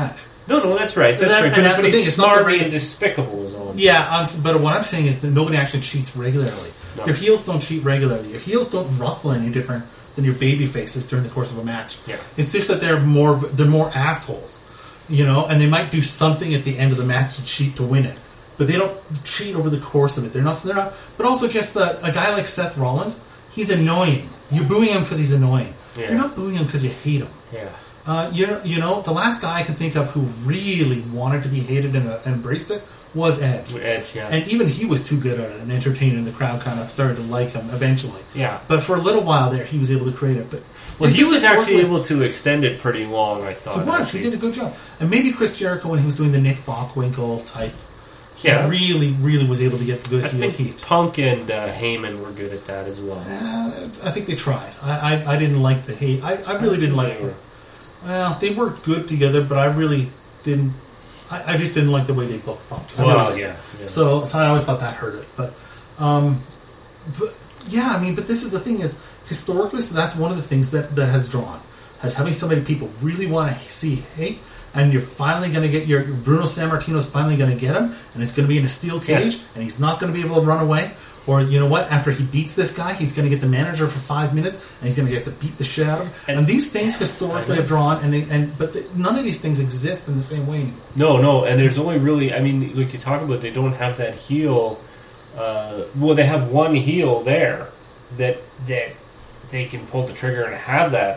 No, no, that's right. That's That- right. and But, that's but the he's thing, it's not the smart right- and despicable is all. I'm Yeah, I'm, s- but what I'm saying is that nobody actually cheats regularly. No. Your heels don't cheat regularly. Your heels don't rustle any different than your baby faces during the course of a match. Yeah. It's just that they're more they're more assholes, you know, and they might do something at the end of the match to cheat to win it, but they don't cheat over the course of it. They're not. They're not. But also, just the, a guy like Seth Rollins, he's annoying. You're booing him because he's annoying. Yeah. You're not booing him because you hate him. Yeah. Uh, you know, you know, the last guy I can think of who really wanted to be hated and, uh, and embraced it was Edge. Edge, yeah. And even he was too good at it and entertaining, and the crowd kind of started to like him eventually. Yeah. But for a little while there, he was able to create it. But Well, this he is was actually historically- able to extend it pretty long, I thought. He was. He actually. did a good job. And maybe Chris Jericho, when he was doing the Nick Bockwinkel type, he Yeah. really, really was able to get the good I heel think heat. Punk and uh, Heyman were good at that as well. Uh, I think they tried. I, I, I didn't like the hate. I, I really didn't like They were- it. Well, they worked good together, but I really didn't. I, I just didn't like the way they booked Punk. I Well, really didn't. yeah, yeah. So, so I always thought that hurt it. But, um, but yeah, I mean, but this is the thing is historically, so that's one of the things that, that has drawn, has having somebody people really want to see hate, and you're finally going to get your Bruno Sammartino's finally going to get him, and it's going to be in a steel cage, Yeah. and he's not going to be able to run away. Or, you know what, after he beats this guy, he's going to get the manager for five minutes, and he's going to get to beat the shit out of him. And, And- these things historically have drawn, and they, and but the, none of these things exist in the same way anymore. No, no, and there's only really, I mean, like you talk about, they don't have that heel. Uh, well, they have one heel there that that they can pull the trigger and have that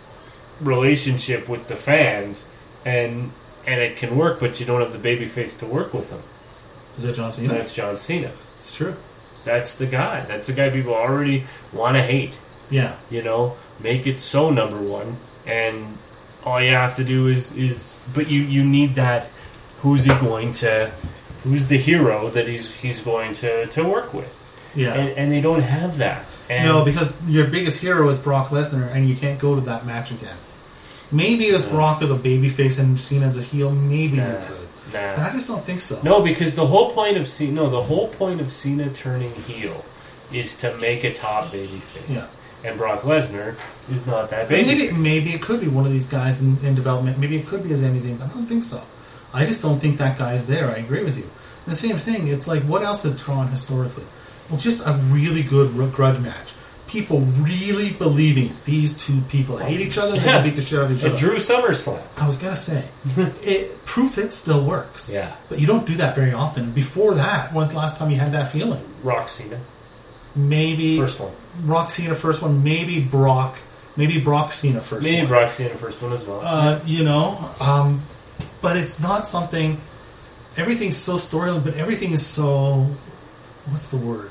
relationship with the fans, and and it can work, but you don't have the babyface to work with them. Is that John And Cena? that's John Cena. It's true. That's the guy. That's the guy people already want to hate. Yeah. You know, make it so number one, and all you have to do is is. But you you need that. Who's he going to? Who's the hero that he's he's going to, to work with? Yeah. And, and they don't have that. And No, because your biggest hero is Brock Lesnar, and you can't go to that match again. Maybe it was Brock as a babyface and Cena as a heel. Maybe Nah, you could, but nah. I just don't think so. No, because the whole point of Cena, no, the whole point of Cena turning heel is to make a top babyface. Yeah. And Brock Lesnar is not that But baby. maybe maybe it could be one of these guys in, in development. Maybe it could be a Sami Zayn, but I don't think so. I just don't think that guy is there. I agree with you. And the same thing. It's like, what else has drawn historically? Well, just a really good r- grudge match. People really believing these two people hate each other and they Yeah. can beat the shit out of each A other. Drew SummerSlam. I was gonna say, it, proof it still works. Yeah. But you don't do that very often. And before that, when's the last time you had that feeling? Rock Cena. Maybe First one. Rock Cena first one. Maybe Brock. Maybe Brock Cena first Maybe one. Brock Cena first one as well. Uh, you know, um, but it's not something. Everything's so storyline, but everything is so. What's the word?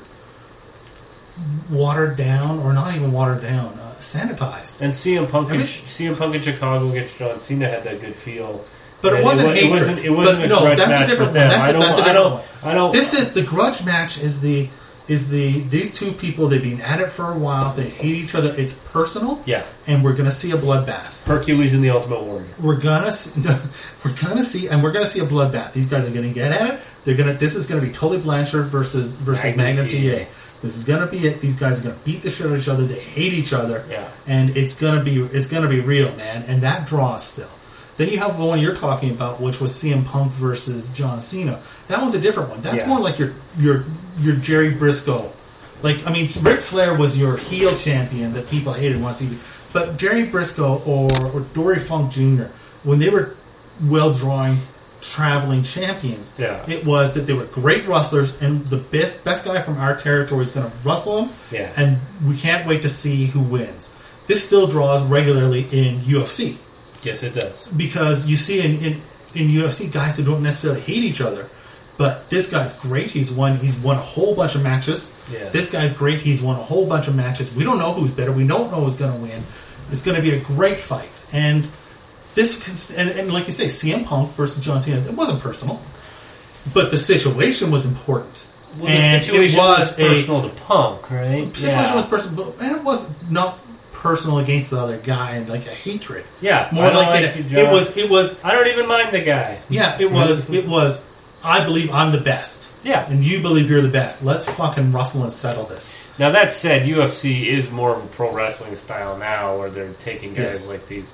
Watered down, or not even watered down, uh, sanitized. And C M Punk, in, Every- C M Punk in Chicago against John Cena had that good feel. But it And wasn't wa- hatred. It wasn't, it wasn't but a no, grudge that's match a different with one. them. That's I a, don't, that's a I different don't, one. I don't. This is the grudge match. Is the is the these two people? They've been at it for a while. They hate each other. It's personal. Yeah. And we're gonna see a bloodbath. Hercules and the Ultimate Warrior. We're gonna see, we're gonna see, and we're gonna see a bloodbath. These guys are gonna get at it. They're gonna. This is gonna be Tully Blanchard versus versus Magnum Magnum T A. T A. This is gonna be it. These guys are gonna beat the shit out of each other. They hate each other. Yeah. And it's gonna be it's gonna be real, man. And that draws still. Then you have the one you're talking about, which was C M Punk versus John Cena. That one's a different one. That's Yeah. more like your your your Jerry Briscoe. Like, I mean, Ric Flair was your heel champion that people hated and want to see. But Jerry Briscoe or, or Dory Funk Junior, when they were well-drawing, traveling champions, Yeah. it was that they were great wrestlers, and the best best guy from our territory is going to wrestle them, Yeah. and we can't wait to see who wins. This still draws regularly in U F C. Yes, it does. Because you see in, in, in U F C guys who don't necessarily hate each other, but this guy's great. He's won. He's won a whole bunch of matches. Yeah. This guy's great. He's won a whole bunch of matches. We don't know who's better. We don't know who's going to win. It's going to be a great fight. And this, and, and like you say, C M Punk versus John Cena. It wasn't personal, but the situation was important. Well, and the situation it was, was, personal to Punk, right? A situation yeah. was personal, and it was not personal against the other guy and like a hatred. Yeah, more I don't like, like it, you, it John. was. It was. I don't even mind the guy. Yeah, it was. It was. I believe I'm the best. Yeah. And you believe you're the best. Let's fucking wrestle and settle this. Now that said, U F C is more of a pro wrestling style now, where they're taking guys Yes. like these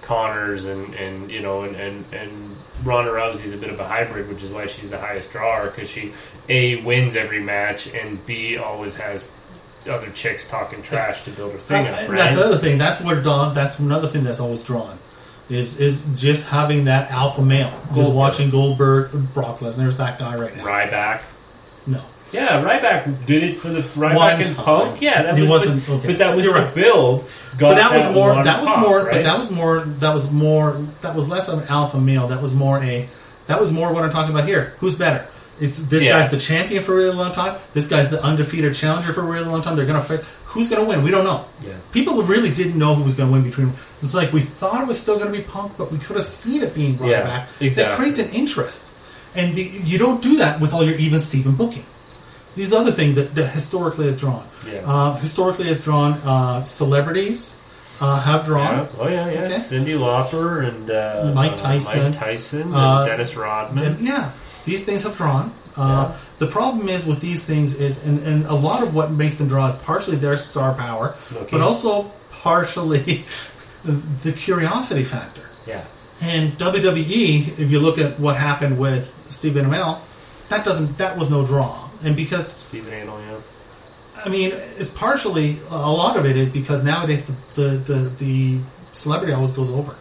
Connors and, and you know and, and, and Ronda Rousey's a bit of a hybrid, which is why she's the highest drawer, because she A, wins every match, and B, always has other chicks talking trash to build her thing up. And Right? that's the other thing. That's what drawn. That's another thing that's always drawn. Is is just having that alpha male. Just Goldberg. watching Goldberg, Brock Lesnar. There's that guy right now. Ryback. No. Yeah, Ryback did it for the Ryback One and time. Punk. Yeah, that He was, wasn't- but, okay. but that was You're the right. build. Got But that was more. one That was pop, more. Right? But that was more. That was more. That was less of an alpha male. That was more a. That was more what I'm talking about here. Who's better? It's this Yeah. guy's the champion for a really long time. This guy's the undefeated challenger for a really long time. They're gonna fight. Who's gonna win? We don't know. Yeah. People really didn't know who was gonna win between them. It's like we thought it was still gonna be Punk, but we could have seen it being brought Yeah, back. exactly. That creates an interest, and the, you don't do that with all your even Steven booking. So these other things that, that historically has drawn. Yeah. Uh, historically has drawn uh, celebrities. Uh, have drawn. Yeah. Oh yeah, yeah. Okay. Cyndi Lauper and uh, Mike uh, Tyson. Mike Tyson, and Uh, Dennis Rodman. And, yeah, these things have drawn. Uh, Yeah. The problem is with these things is, and, and a lot of what makes them draw is partially their star power, Snooki. but also partially the curiosity factor. Yeah. And W W E, if you look at what happened with Stephen Amell, that doesn't that was no draw. And because Stephen Amell, yeah. I mean, it's partially a lot of it is because nowadays the the, the, the celebrity always goes over,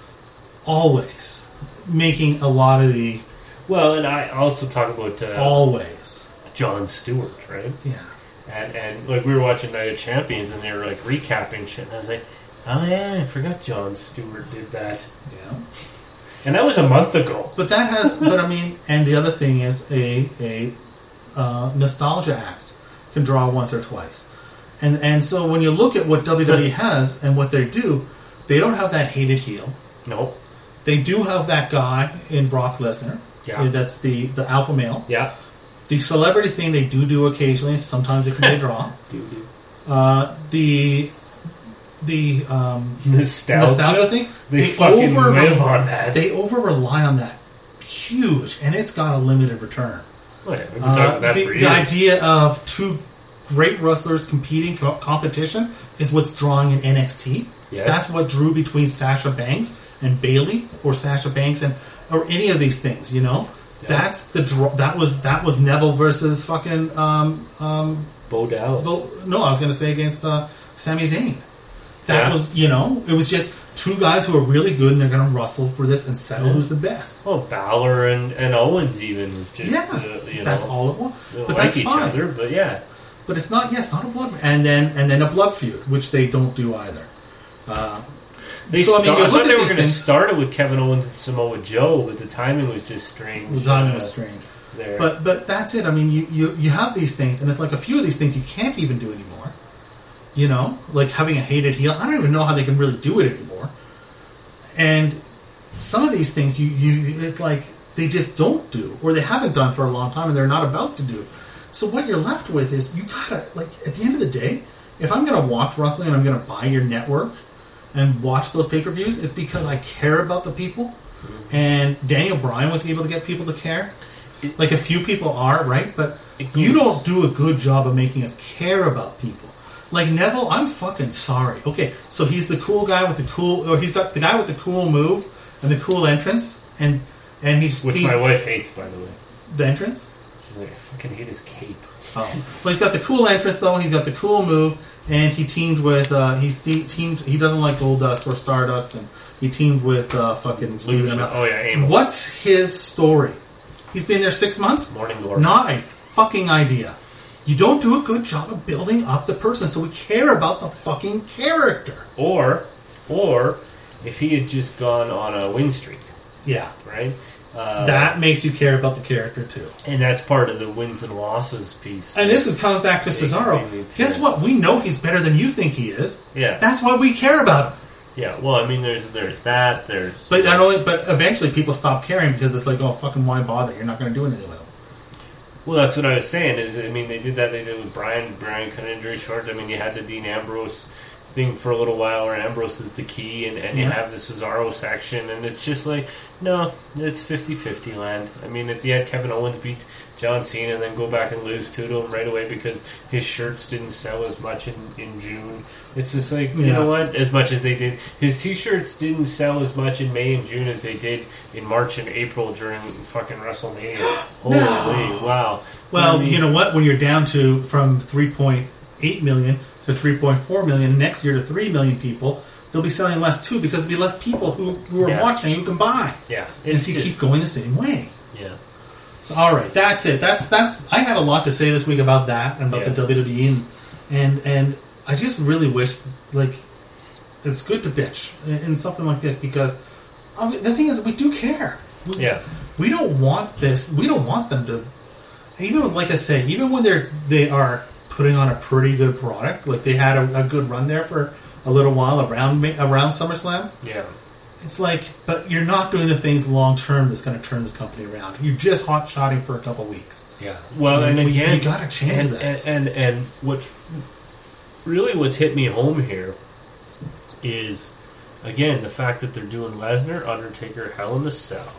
always making a lot of the Well, and I also talk about uh, always Jon Stewart, right? yeah. And and like we were watching Night of Champions, and they were like recapping shit, and I was like, oh yeah, I forgot Jon Stewart did that, Yeah. and that was a month ago. But that has, but I mean, and the other thing is a a uh, nostalgia act can draw once or twice, and and so when you look at what W W E has and what they do, they don't have that hated heel. Nope. They do have that guy in Brock Lesnar. Yeah. That's the the alpha male. Yeah. The celebrity thing they do do occasionally. Sometimes it can be a draw. Do do. Uh, the the um, Nostalgia. nostalgia thing. They fucking live on that. They over rely on that huge, and it's got a limited return. Oh, yeah, we've been talking Uh, about that the, for the years. idea of two great wrestlers competing co- competition is what's drawing in N X T. Yes. That's what drew between Sasha Banks and Bayley, or Sasha Banks and or any of these things. You know, Yeah. that's the draw. That was that was Neville versus fucking um, um, Bo Dallas. Bo- no, I was going to say against uh, Sami Zayn. That Yeah. was, you know, it was just two guys who are really good and they're going to wrestle for this and settle Yeah. who's the best. Well, Balor and, and Owens even was just Yeah, uh, you that's know, all it was. they But like that's each fine. other, but yeah. But it's not, yes, not a blood, and then and then a blood feud, which they don't do either. Uh, They So, I mean, start- you I, look thought at they were these going to things- start it with Kevin Owens and Samoa Joe, but the timing was just strange. the timing uh, was strange. There. But but that's it. I mean, you, you you have these things, and it's like a few of these things you can't even do anymore. You know, like having a hated heel. I don't even know how they can really do it anymore. And some of these things, you you it's like they just don't do, or they haven't done for a long time, and they're not about to do. So what you're left with is you gotta like at the end of the day, if I'm gonna watch wrestling and I'm gonna buy your network and watch those pay per views, it's because I care about the people. And Daniel Bryan was able to get people to care. Like a few people are, right? But you don't do a good job of making us care about people. Like Neville, I'm fucking sorry. Okay, so he's the cool guy with the cool, or he's got the guy with the cool move and the cool entrance, and and he's Which the, my wife hates, by the way. the entrance. She's like, I fucking hate his cape. Oh, well, he's got the cool entrance though. He's got the cool move, and he teamed with uh, he's te- teamed. He doesn't like Goldust or Stardust, and he teamed with uh, fucking Steven Lucha. Amell. Oh, yeah, Amos. What's his story? He's been there six months. Morning Glory. Not a fucking idea. You don't do a good job of building up the person, so we care about the fucking character. Or, or if he had just gone on a win streak, Yeah, right? Uh, that makes you care about the character too. and that's part of the wins and losses piece. And this is, comes back to Yeah, Cesaro. we need to- Guess what? We know he's better than you think he is. yeah, That's why we care about him. yeah. Well, I mean, there's there's that. There's But not only, but eventually people stop caring because it's like, oh, fucking, why bother? You're not going to do anything with him. Well, that's what I was saying. Is I mean, they did that. They did with Brian. Brian cut injury short. I mean, you had the Dean Ambrose thing for a little while, where Ambrose is the key, and, and you Yeah. have the Cesaro section, and it's just like, no, it's fifty-fifty land. I mean, at the end, Kevin Owens beat John Cena and then go back and lose two to him right away because his shirts didn't sell as much in, in June. It's just like, you Yeah. know what? As much as they did. His t-shirts didn't sell as much in May and June as they did in March and April during fucking WrestleMania. Holy, wow. Well, I mean, you know what? When you're down to from three point eight million to three point four million next year to three million people, they'll be selling less too because there'll be less people who, who are Yeah. watching who can buy. Yeah. And It's if you just- keep going the same way. Yeah. So, all right, that's it. That's that's. I had a lot to say this week about that and about Yeah. the W W E, and, and and I just really wish, like, it's good to bitch in, in something like this because I mean, the thing is, we do care. We, Yeah. we don't want this. We don't want them to. Even like I say, even when they're they are putting on a pretty good product, like they had a, a good run there for a little while around around SummerSlam. Yeah. It's like, but you're not doing the things long term that's going to turn this company around. You're just hot shotting for a couple weeks. Yeah. Well, and We- again, we gotta change and, this. And, and and what's really what's hit me home here is again the fact that they're doing Lesnar, Undertaker, Hell in the Cell,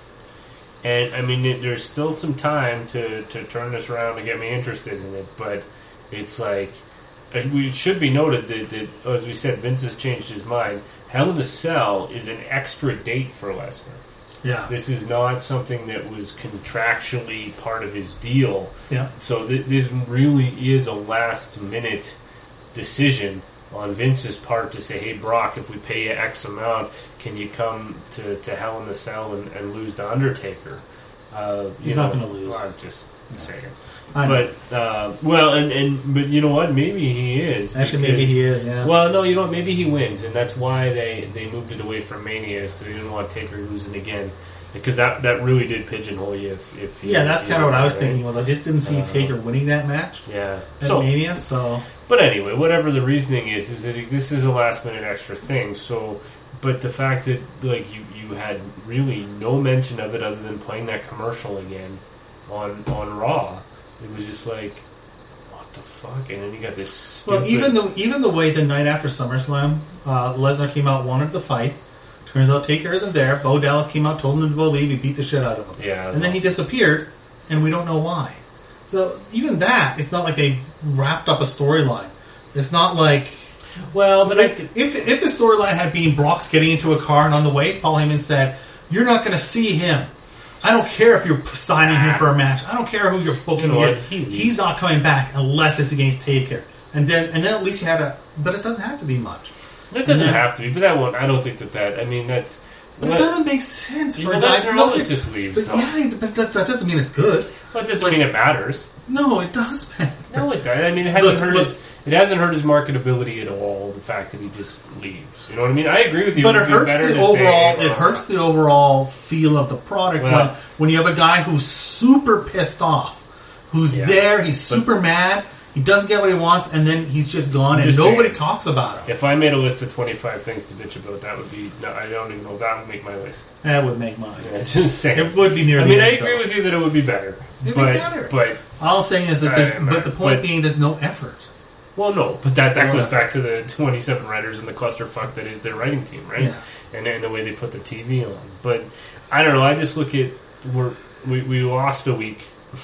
and I mean it, there's still some time to to turn this around and get me interested in it, but it's like it we should be noted that, that as we said, Vince has changed his mind. Hell in the Cell is an extra date for Lesnar. Yeah. This is not something that was contractually part of his deal. Yeah. So th- this really is a last minute decision on Vince's part to say, hey, Brock, if we pay you X amount, can you come to, to Hell in the Cell and, and lose the Undertaker? Uh, you He's know, not gonna lose. Well, I'm just saying. I know. But, uh, well, and, and but you know what? Maybe he is. Actually, maybe because- he is. Yeah. Well, no, you know what? Maybe he wins, and that's why they, they moved it away from Mania, is because they didn't want Taker losing again. Because that, that really did pigeonhole you. If, if he, yeah, that's kind of what I was right? thinking. Was I just didn't see Uh, Taker winning that match Yeah. at So, Mania, so but anyway, whatever the reasoning is, is that this is a last minute extra thing. So, but the fact that like you, you had really no mention of it other than playing that commercial again on on Raw, it was just like, what the fuck? And then you got this. Stupid, well, even the even the way the night after SummerSlam, uh, Lesnar came out, wanted the fight. Turns out Taker isn't there. Bo Dallas came out, told him to believe. He beat the shit out of him. Yeah, that was and then he awesome. disappeared, and we don't know why. So even that, it's not like they wrapped up a storyline. It's not like well, but I if if, if the storyline had been Brock's getting into a car and on the way, Paul Heyman said, "You're not going to see him. I don't care if you're signing him for a match. I don't care who you're booking You know is. what? He leaves. He's not coming back unless it's against Taker." And then and then at least you had a. But it doesn't have to be much. It doesn't Yeah. have to be, but that one, I don't think that that. I mean, that's. But it doesn't make sense You for know, a guy. Lesnar no, always it- just leaves, But so. yeah, but that, that doesn't mean it's good. Well, it doesn't like- mean it matters. No, it does matter. No, it does. I mean, it hasn't Look, hurt look. his. It hasn't hurt his marketability at all. The fact that he just leaves. You know what I mean? I agree with you. But it would be hurts better the to overall. say, It uh, hurts the overall feel of the product Well- when when you have a guy who's super pissed off, who's Yeah. there, he's super mad, he doesn't get what he wants, and then he's just gone, and Just nobody saying. talks about him. If I made a list of twenty-five things to bitch about, that would be. No, I don't even know if that would make my list. That would make mine. Yeah, just saying. It would be near. I the mean, I end, agree though. with you that it would be better. It'd be but, better. But All I'm saying is that there's, Uh, but the point but- being, there's no effort. well, no, but that that No goes effort. back to the twenty-seven writers and the clusterfuck that is their writing team, right? Yeah. And, and the way they put the T V on. But I don't know. I just look at we're we we lost a week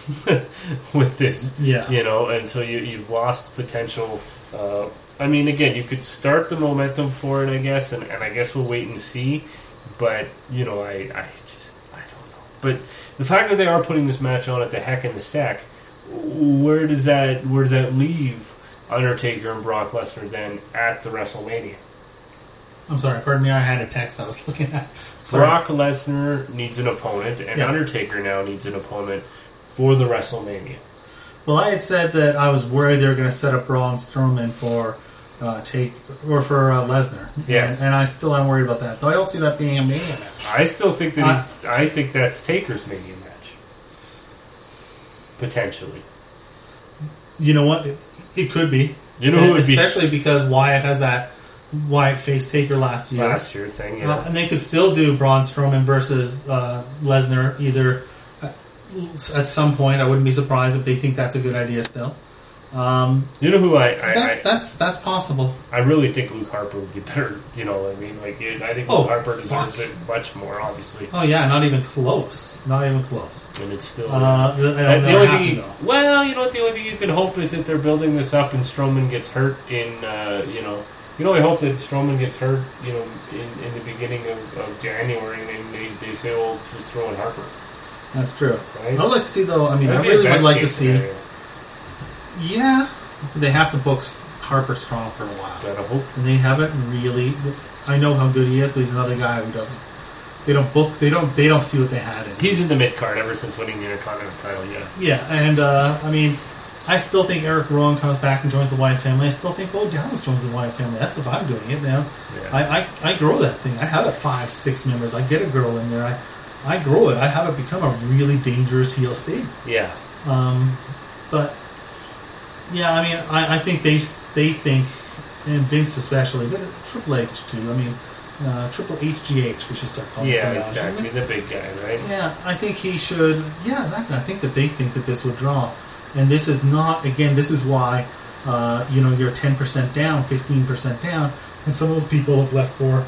with this. Yeah. You know, and so you you've lost potential. Uh, I mean, again, you could start the momentum for it, I guess, and, and I guess we'll wait and see. But you know, I I just I don't know. But the fact that they are putting this match on at the Heck in the Sack, where does that where does that leave Undertaker and Brock Lesnar then at the WrestleMania? I'm sorry, pardon me, I had a text I was looking at. Sorry. Brock Lesnar needs an opponent, and Yeah. Undertaker now needs an opponent for the WrestleMania. Well, I had said that I was worried they were going to set up Braun Strowman for uh, take or for uh, Lesnar. Yes. and, and I still am worried about that. Though I don't see that being a Mania match. I still think that Uh, he's, I think that's Taker's Mania match, potentially. You know what? It, it could be. You know who would be especially because Wyatt has that Wyatt faced Taker last year. last year thing. Uh, Yeah. and they could still do Braun Strowman versus uh, Lesnar either uh, at some point. I wouldn't be surprised if they think that's a good idea still. Um, You know who I I, that's, I that's that's possible. I really think Luke Harper would be better. You know what I mean? Like it, I think Oh, Luke Harper deserves fuck. it much more, obviously. Oh yeah, not even close. Not even close. And it's still Uh, the, Uh, it'll the never only happen, thing, you, though. well, you know what? The only thing you can hope is that they're building this up, and Strowman gets hurt in, uh, you know, you know, I hope that Strowman gets hurt, you know, in, in the beginning of, of January, and then they, they say, "Well, just throw in Harper." That's true. Right? I would like to see though. I mean, That'd I be a really would best like to case see. scenario. Yeah, they have to book Harper Strong for a while, Gotta hope. and they haven't really. I know how good he is, but he's another guy who doesn't. They don't book. They don't. They don't see what they had in him. He's in the mid card ever since winning the Intercontinental title. Yeah, Yeah, and uh, I mean, I still think Eric Rowan comes back and joins the Wyatt family. I still think Bo Dallas joins the Wyatt family. That's if I'm doing it now. Yeah. I, I, I grow that thing. I have it five, six members. I get a girl in there. I, I grow it. I have it become a really dangerous heel stable. yeah. Um, but yeah, I mean, I, I think they they think, and Vince especially, but Triple H too. I mean, uh, Triple H G H, we should start calling Yeah, him now, exactly. shouldn't we? The big guy, right? Yeah, I think he should. Yeah, exactly. I think that they think that this would draw, and this is not. Again, this is why uh, you know you're ten percent down, fifteen percent down, and some of those people have left for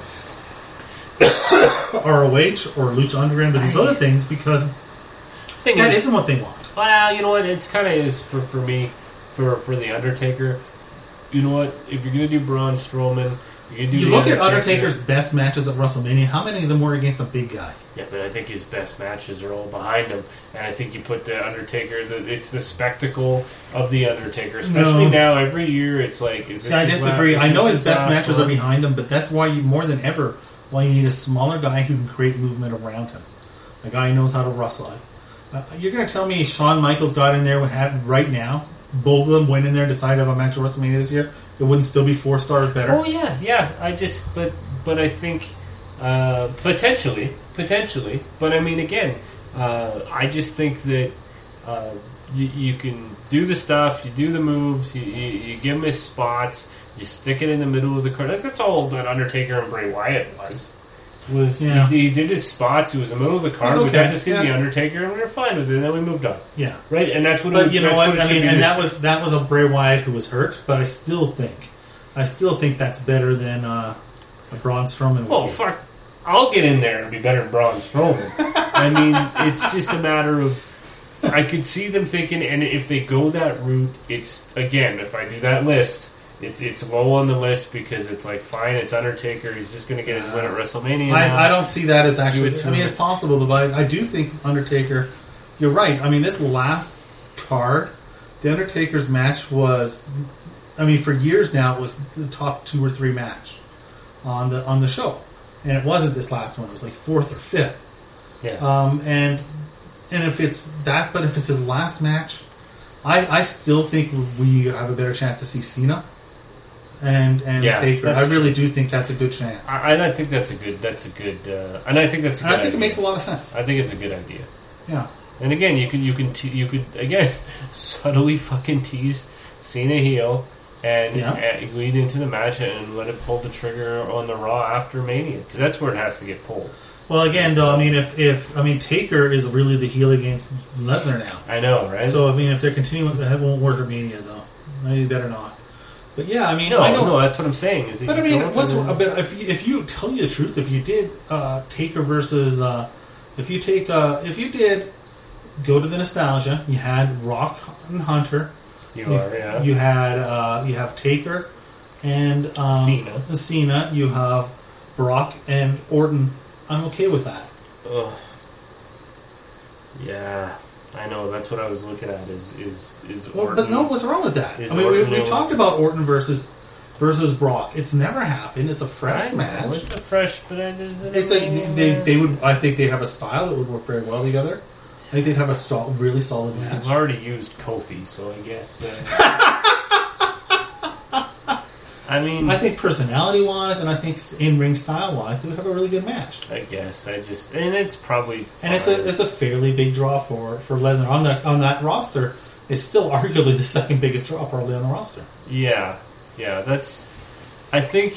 R O H or Lucha Underground or these other things because Thing that is, isn't what they want. well, you know what? It's kind of is for, for me, for for the Undertaker. You know what? If you're gonna do Braun Strowman, you're gonna do You the look at Undertaker. Undertaker's best matches at WrestleMania. How many of them were against a big guy? Yeah, but I think his best matches are all behind him, and I think you put the Undertaker. The, it's the spectacle of the Undertaker, especially No. now. Every year, it's like, is this? See, I his disagree. la- I is know this his best last matches one? are behind him, but that's why you more than ever why you need a smaller guy who can create movement around him. A guy who knows how to wrestle. Uh, you're going to tell me Shawn Michaels got in there and had right now, both of them went in there and decided to have a match at WrestleMania this year, it wouldn't still be four stars better? Oh yeah, yeah. I just, but but I think uh, potentially, potentially. But I mean, again, uh, I just think that uh, you, you can do the stuff, you do the moves, you, you, you give him his spots, you stick it in the middle of the card. Like, that's all that Undertaker and Bray Wyatt was. Was Yeah. he, he did his spots? It was the middle of the card. It's We okay, got to see yeah. the Undertaker, and we were fine with it. And then we moved on, Yeah. right? And that's what. But it, you know that's what? it I should mean, be and this- that was that was a Bray Wyatt who was hurt, but I still think, I still think that's better than uh, a Braun Strowman. would Oh, be. fuck. I'll get in there and be better than Braun Strowman. I mean, it's just a matter of... I could see them thinking, and if they go that route, it's... Again, if I do that list, it's it's low on the list because it's like, fine, it's Undertaker. He's just going to get his win at WrestleMania. now. I, I don't see that as actually. Do it to I mean, him. it's possible, but I, I do think Undertaker. You're right. I mean, this last card, the Undertaker's match was. I mean, for years now, it was the top two or three match on the on the show, and it wasn't this last one. It was like fourth or fifth. Yeah. Um, and and if it's that, but if it's his last match, I I still think we have a better chance to see Cena. And and Yeah, Taker, I that's really do think that's a good chance. I, I think that's a good... That's a good... Uh, and I think that's a good and I think idea. it makes a lot of sense. I think it's a good idea. Yeah. And again, you could you can te- you could again subtly fucking tease Cena heel and Yeah. uh, lead into the match and let it pull the trigger on the Raw after Mania because that's where it has to get pulled. Well, again, though, I mean, if, if I mean Taker is really the heel against Lesnar now, I know, right? so I mean, if they're continuing, that won't work at Mania, though. Maybe better not. But yeah, I mean, no, I know. no, that's what I'm saying. Is that But I you mean, don't what's really- a bit? If you, if you tell you the truth, if you did uh, Taker versus, uh, if you take, uh, if you did go to the nostalgia, you had Rock and Hunter. you are, yeah. You had uh, you have Taker and um, Cena. Cena. You have Brock and Orton. I'm okay with that. Ugh. Yeah, I know. That's what I was looking at. Is is is Well, Orton? but no, what's wrong with that? Is I mean, we, Orton we the- talked about Orton versus versus Brock. It's never happened. It's a fresh I know, match. It's a fresh, but it isn't. It's a, they they would. I think they have a style that would work very well together. I think they'd have a sto- really solid match. We've already used Kofi, so I guess. Uh, I mean, I think personality wise, and I think in ring style wise, they would have a really good match. I guess I just, and it's probably, And it's a it's a fairly big draw for for Lesnar on that on that roster. It's still arguably the second biggest draw probably on the roster. yeah, yeah. That's, I think.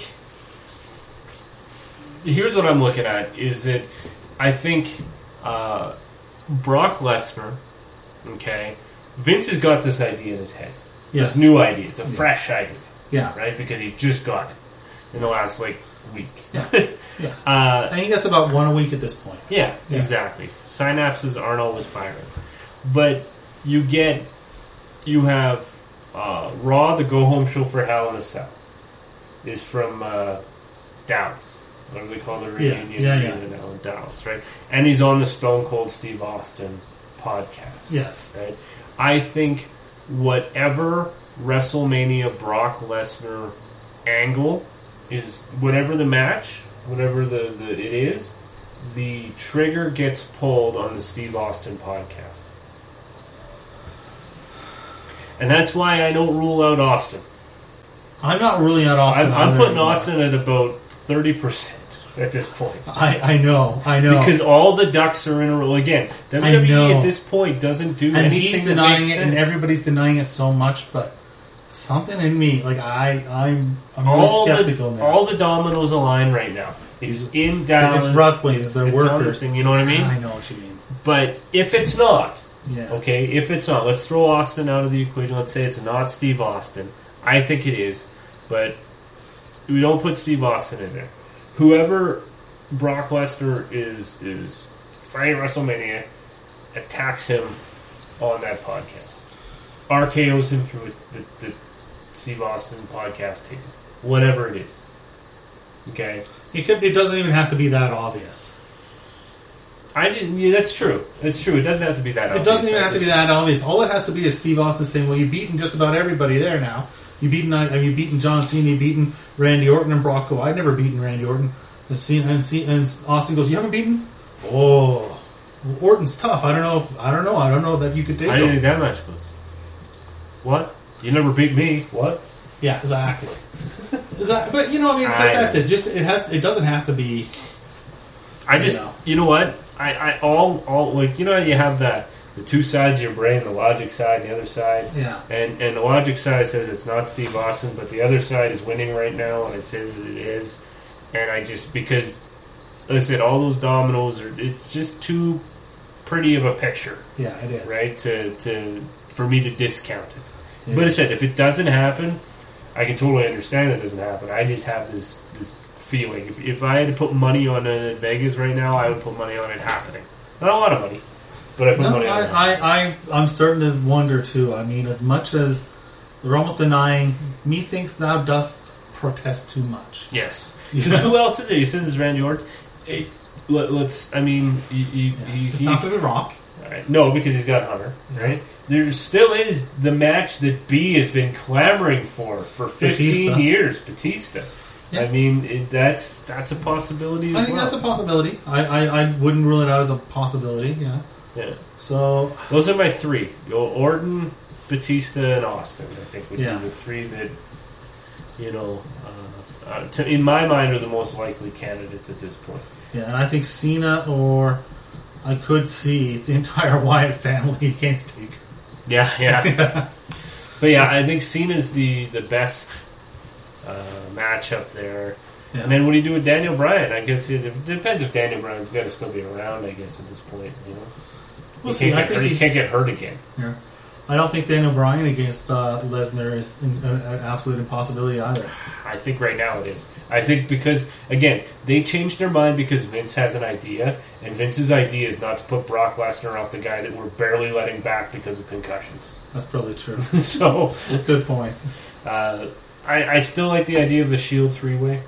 Here's what I'm looking at: is that I think uh, Brock Lesnar. Okay, Vince has got this idea in his head. Yes. It's a new idea. It's a fresh idea, Yeah. right? Because he just got it in the last like week. Yeah. Yeah. uh, I think that's about one a week at this point. yeah, Yeah. exactly. Synapses aren't always firing, but you get you have uh, Raw, the go home show for Hell in a Cell, is from uh, Dallas. What do they call the Yeah. reunion? Yeah, yeah. reunion now in Dallas, right? And he's on the Stone Cold Steve Austin podcast. Yes. Right? I think whatever WrestleMania Brock Lesnar angle is, whatever the match, whatever the, the it is, the trigger gets pulled on the Steve Austin podcast. And that's why I don't rule out Austin. I'm not ruling out Austin. I'm, I'm either putting anymore. Austin at about thirty percent at this point. I, I know. I know. Because all the ducks are in a row. Again, W W E know. at this point doesn't do and anything he's that denying makes it, and sense. everybody's denying it so much, but something in me, like I, I'm, I'm really all skeptical the, now. all the dominoes align right now. It's in Dallas. It's wrestling. It's their it's on the workers. thing, you know what I mean? I know what you mean. But if it's not, Yeah. okay, if it's not, let's throw Austin out of the equation. Let's say it's not Steve Austin. I think it is, but we don't put Steve Austin in there. Whoever Brock Lesnar is is fighting WrestleMania attacks him on that podcast, R K Os him through the, the Steve Austin podcast tape, whatever it is. Okay, It could. It doesn't even have to be that obvious. I just yeah, that's true. It's true. It doesn't have to be that. It obvious. doesn't even I have to be just- that obvious. All it has to be is Steve Austin saying, "Well, you've beaten just about everybody there now. You've beaten. Uh, you've beaten John Cena. You've beaten Randy Orton and Brock. I've never beaten Randy Orton." And, Cena, and, Cena, and Austin goes, "You haven't beaten? Oh, Orton's tough. I don't know. If, I don't know. I don't know that you could take I didn't him." think that match goes. What? You never beat me. What? Yeah, exactly. exactly. But you know, I mean, but I that's know. it. Just it has. It doesn't have to be. I just, You know. you know what? I, I all, all like you know, how you have that the two sides of your brain, the logic side and the other side. Yeah. And and the logic side says it's not Steve Austin, but the other side is winning right now, and I say that it is. And I just because, like I said, all those dominoes are. It's just too pretty of a picture, Yeah, it is. right? To to for me to discount it. It But I is. said if it doesn't happen, I can totally understand it doesn't happen. I just have this this feeling. If, if I had to put money on it in Vegas right now, I would put money on it happening. Not a lot of money, but I put No, money on it. I, I, I, I'm starting to wonder too. I mean, as much as they're almost denying, methinks thou dost protest too much. Yes. You Because know? who else is there? You said it's Randy Orton. Hey, let, let's. I mean, you, you, Yeah. you, It's you- not going to be Rock. all right. No, because he's got Hunter, right? There still is the match that B has been clamoring for for fifteen Batista. years. Batista. Yeah. I mean, it, that's that's a possibility as I think well. that's a possibility. I, I, I wouldn't rule it out as a possibility. Yeah. yeah. So Those are my three: Go Orton, Batista, and Austin. I think would Yeah. be the three that you know, uh, uh, to, in my mind, are the most likely candidates at this point. yeah, and I think Cena or I could see the entire Wyatt family against Taker. Yeah, yeah. But yeah, I think Cena's the the best uh, matchup there. Yeah. And then what do you do with Daniel Bryan? I guess it, it depends if Daniel Bryan's got to still be around. I guess at this point, you know, We'll he see. can't I get think hurt, he he's- can't get hurt again. Yeah. I don't think Daniel Bryan against uh, Lesnar is an, an absolute impossibility either. I think right now it is. I think because, again, they changed their mind because Vince has an idea, and Vince's idea is not to put Brock Lesnar off the guy that we're barely letting back because of concussions. That's probably true. So, Good point. uh, I, I still like the idea of the Shield three-way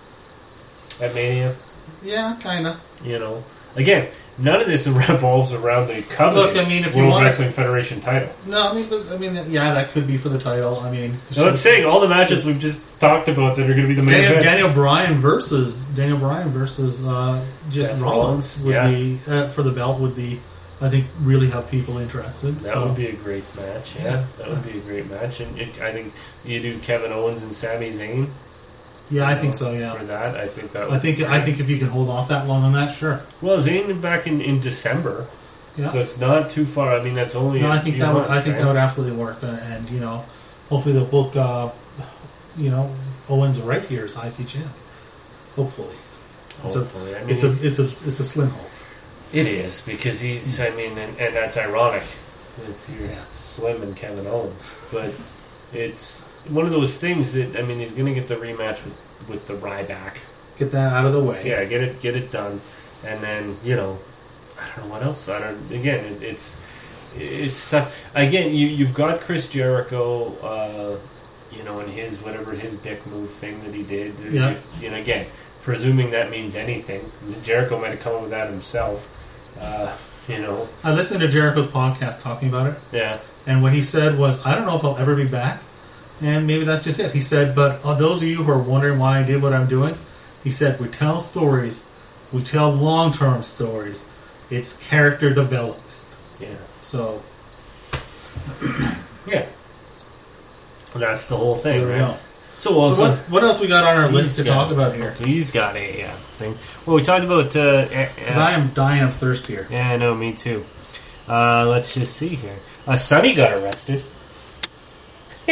at Mania. Yeah, kind of. You know, again, none of this revolves around the coveted Look, I mean, if you World wanna- Wrestling Federation title. No, I mean, but, I mean, yeah, that could be for the title. I mean, So I'm saying all the matches we've just talked about that are going to be the main Daniel, event. Daniel Bryan versus Daniel Bryan versus uh, just Seth Rollins Rollins, would yeah. be uh, for the belt would be, I think, really have people interested. That so. would be a great match. Yeah, Yeah. that would be a great match. And it, I think you do Kevin Owens and Sami Zayn. Yeah, I you think know, so. Yeah, For that, I think that. Would I think be I great. think if you can hold off that long on that, sure. Well, Zayn back in, in December, Yeah. so it's not too far. I mean, that's only. No, a I think few that would. months, I think right? that would absolutely work. Uh, and you know, hopefully they'll book. Uh, you know, Owens right here as I C champ. Hopefully, it's Hopefully, I a mean, it's a it's a it's a slim hope. It is because he's. I mean, and, and that's ironic. It's you're Yeah. Slim and Kevin Owens, but it's one of those things that I mean, he's going to get the rematch with, with the Ryback. Get that out of the way. Yeah, get it, get it done, and then you know, I don't know what else. I don't. Again, it, it's it's tough. Again, you you've got Chris Jericho, uh, you know, and his whatever his dick move thing that he did. Yeah. If, you know, again, presuming that means anything, Jericho might have come up with that himself. Uh, you know, I listened to Jericho's podcast talking about it. Yeah. And what he said was, I don't know if I'll ever be back. And maybe that's just it. He said, but uh, those of you who are wondering why I did what I'm doing, he said, we tell stories. We tell long-term stories. It's character development. Yeah. So. Yeah. That's the whole thing, So there we right? go. So, also, So what, what else we got on our he's list to got- talk about here? He's got a uh, thing. Well, we talked about... Uh, Because I am dying of thirst here. Yeah, I know, me too. Uh, let's just see here. Uh, Sonny got arrested. Uh,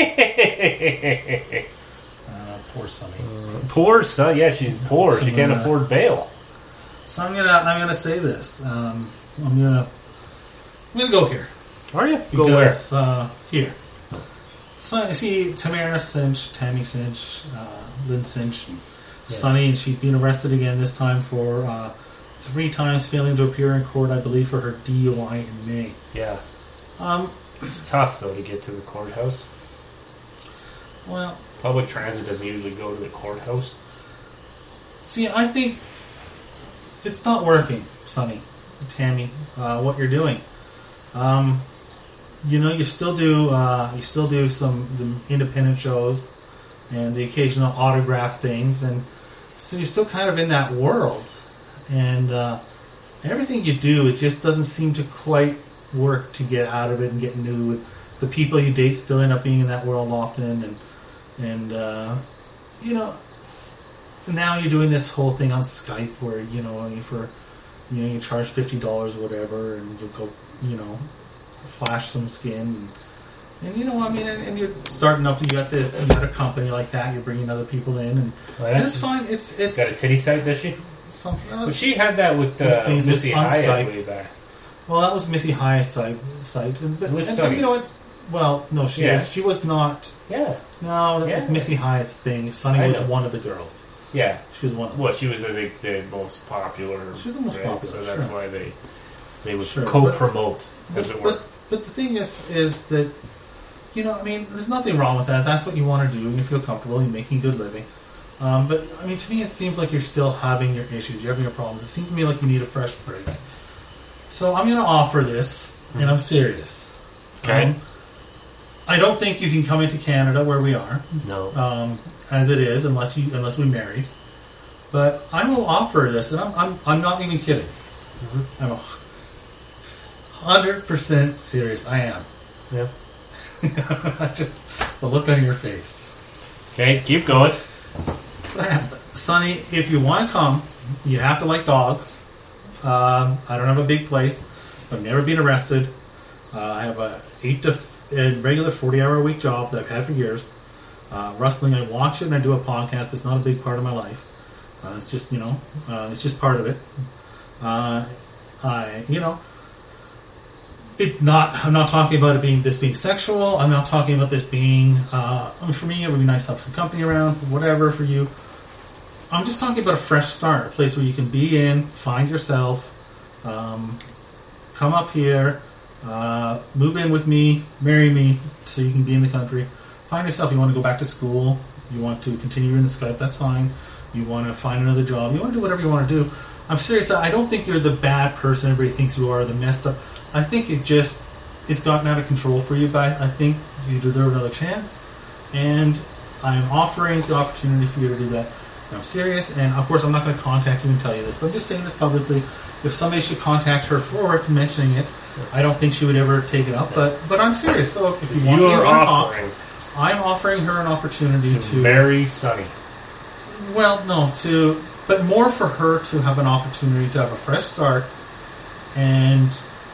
poor Sonny. Poor Sonny. Yeah, she's poor. So she can't uh, afford bail. So I'm gonna I'm gonna say this. Um, I'm gonna I'm gonna go here. Are you? Go where? Because, uh, here. So you see Tamara Cinch, Tammy Cinch, uh, Lynn Cinch, and Sonny, and she's being arrested again, this time for uh, three times failing to appear in court, I believe, for her D U I in May. Yeah. Um, It's tough, though, to get to the courthouse. well, Public transit doesn't usually go to the courthouse. see, I think it's not working, Sonny, Tammy, uh, what you're doing. Um, you know, you still do uh, you still do some the independent shows and the occasional autograph things, and so you're still kind of in that world. And uh, everything you do, it just doesn't seem to quite work to get out of it and get new. The people you date still end up being in that world often, and and uh, you know, now you're doing this whole thing on Skype where you know you for you know you charge fifty dollars or whatever, and you'll go you know flash some skin, and, and you know I mean, and, and you're starting up. You got this, you got a company like that. You're bringing other people in, and, Oh, and yeah? it's fine. It's it's Got a titty site, does she? some, uh, Well, she had that with Those uh, things Missy on Hyatt Skype. way back. well, that was Missy High's site, site, and, but, It was and, Sunny. you know what? Well, no, she Yeah. was she was not. Yeah. No, that was Yeah. Missy Hyatt's thing. Sonny I was know. one of the girls. Yeah. She was one. Of Well, she was, I think, the most popular. She was the most right? popular, So that's sure. why they they would Sure, co-promote, but, as it were. but but the thing is, is that you know, I mean, there's nothing wrong with that. That's what you want to do, and you feel comfortable. You're making a good living. Um, but I mean, to me, it seems like you're still having your issues. You're having your problems. It seems to me like you need a fresh break. So I'm going to offer this, and I'm serious. Okay. Um, I don't think you can come into Canada where we are, No. um, as it is, unless you unless we married. But I will offer this, and I'm I'm, I'm not even kidding. Mm-hmm. I'm a hundred percent serious. I am. Yeah. Just the look on your face. Okay, keep going. Sonny, if you want to come, you have to like dogs. Um, I don't have a big place. I've never been arrested. Uh, I have a eight to f- a regular forty hour a week job that I've had for years. Uh, wrestling, I watch it and I do a podcast, but it's not a big part of my life. Uh, it's just you know, uh, it's just part of it. Uh, I you know, it not. I'm not talking about it being this being sexual. I'm not talking about this being. Uh, I mean, for me, it would be nice to have some company around, whatever for you. I'm just talking about a fresh start, a place where you can be in, find yourself, um, come up here, uh, move in with me, marry me, so you can be in the country. Find yourself. You want to go back to school. You want to continue in the Skype. That's fine. You want to find another job. You want to do whatever you want to do. I'm serious. I don't think you're the bad person everybody thinks you are, the messed up. I think it just it's gotten out of control for you guys. I think you deserve another chance, and I'm offering the opportunity for you to do that. I'm serious, and of course I'm not going to contact you and tell you this, but I'm just saying this publicly. If somebody should contact her for it, mentioning it, I don't think she would ever take it up, but but I'm serious. So if you want You to are on offering talk, I'm offering her an opportunity to, to, marry Sonny. well, no, to but more for her to have an opportunity to have a fresh start and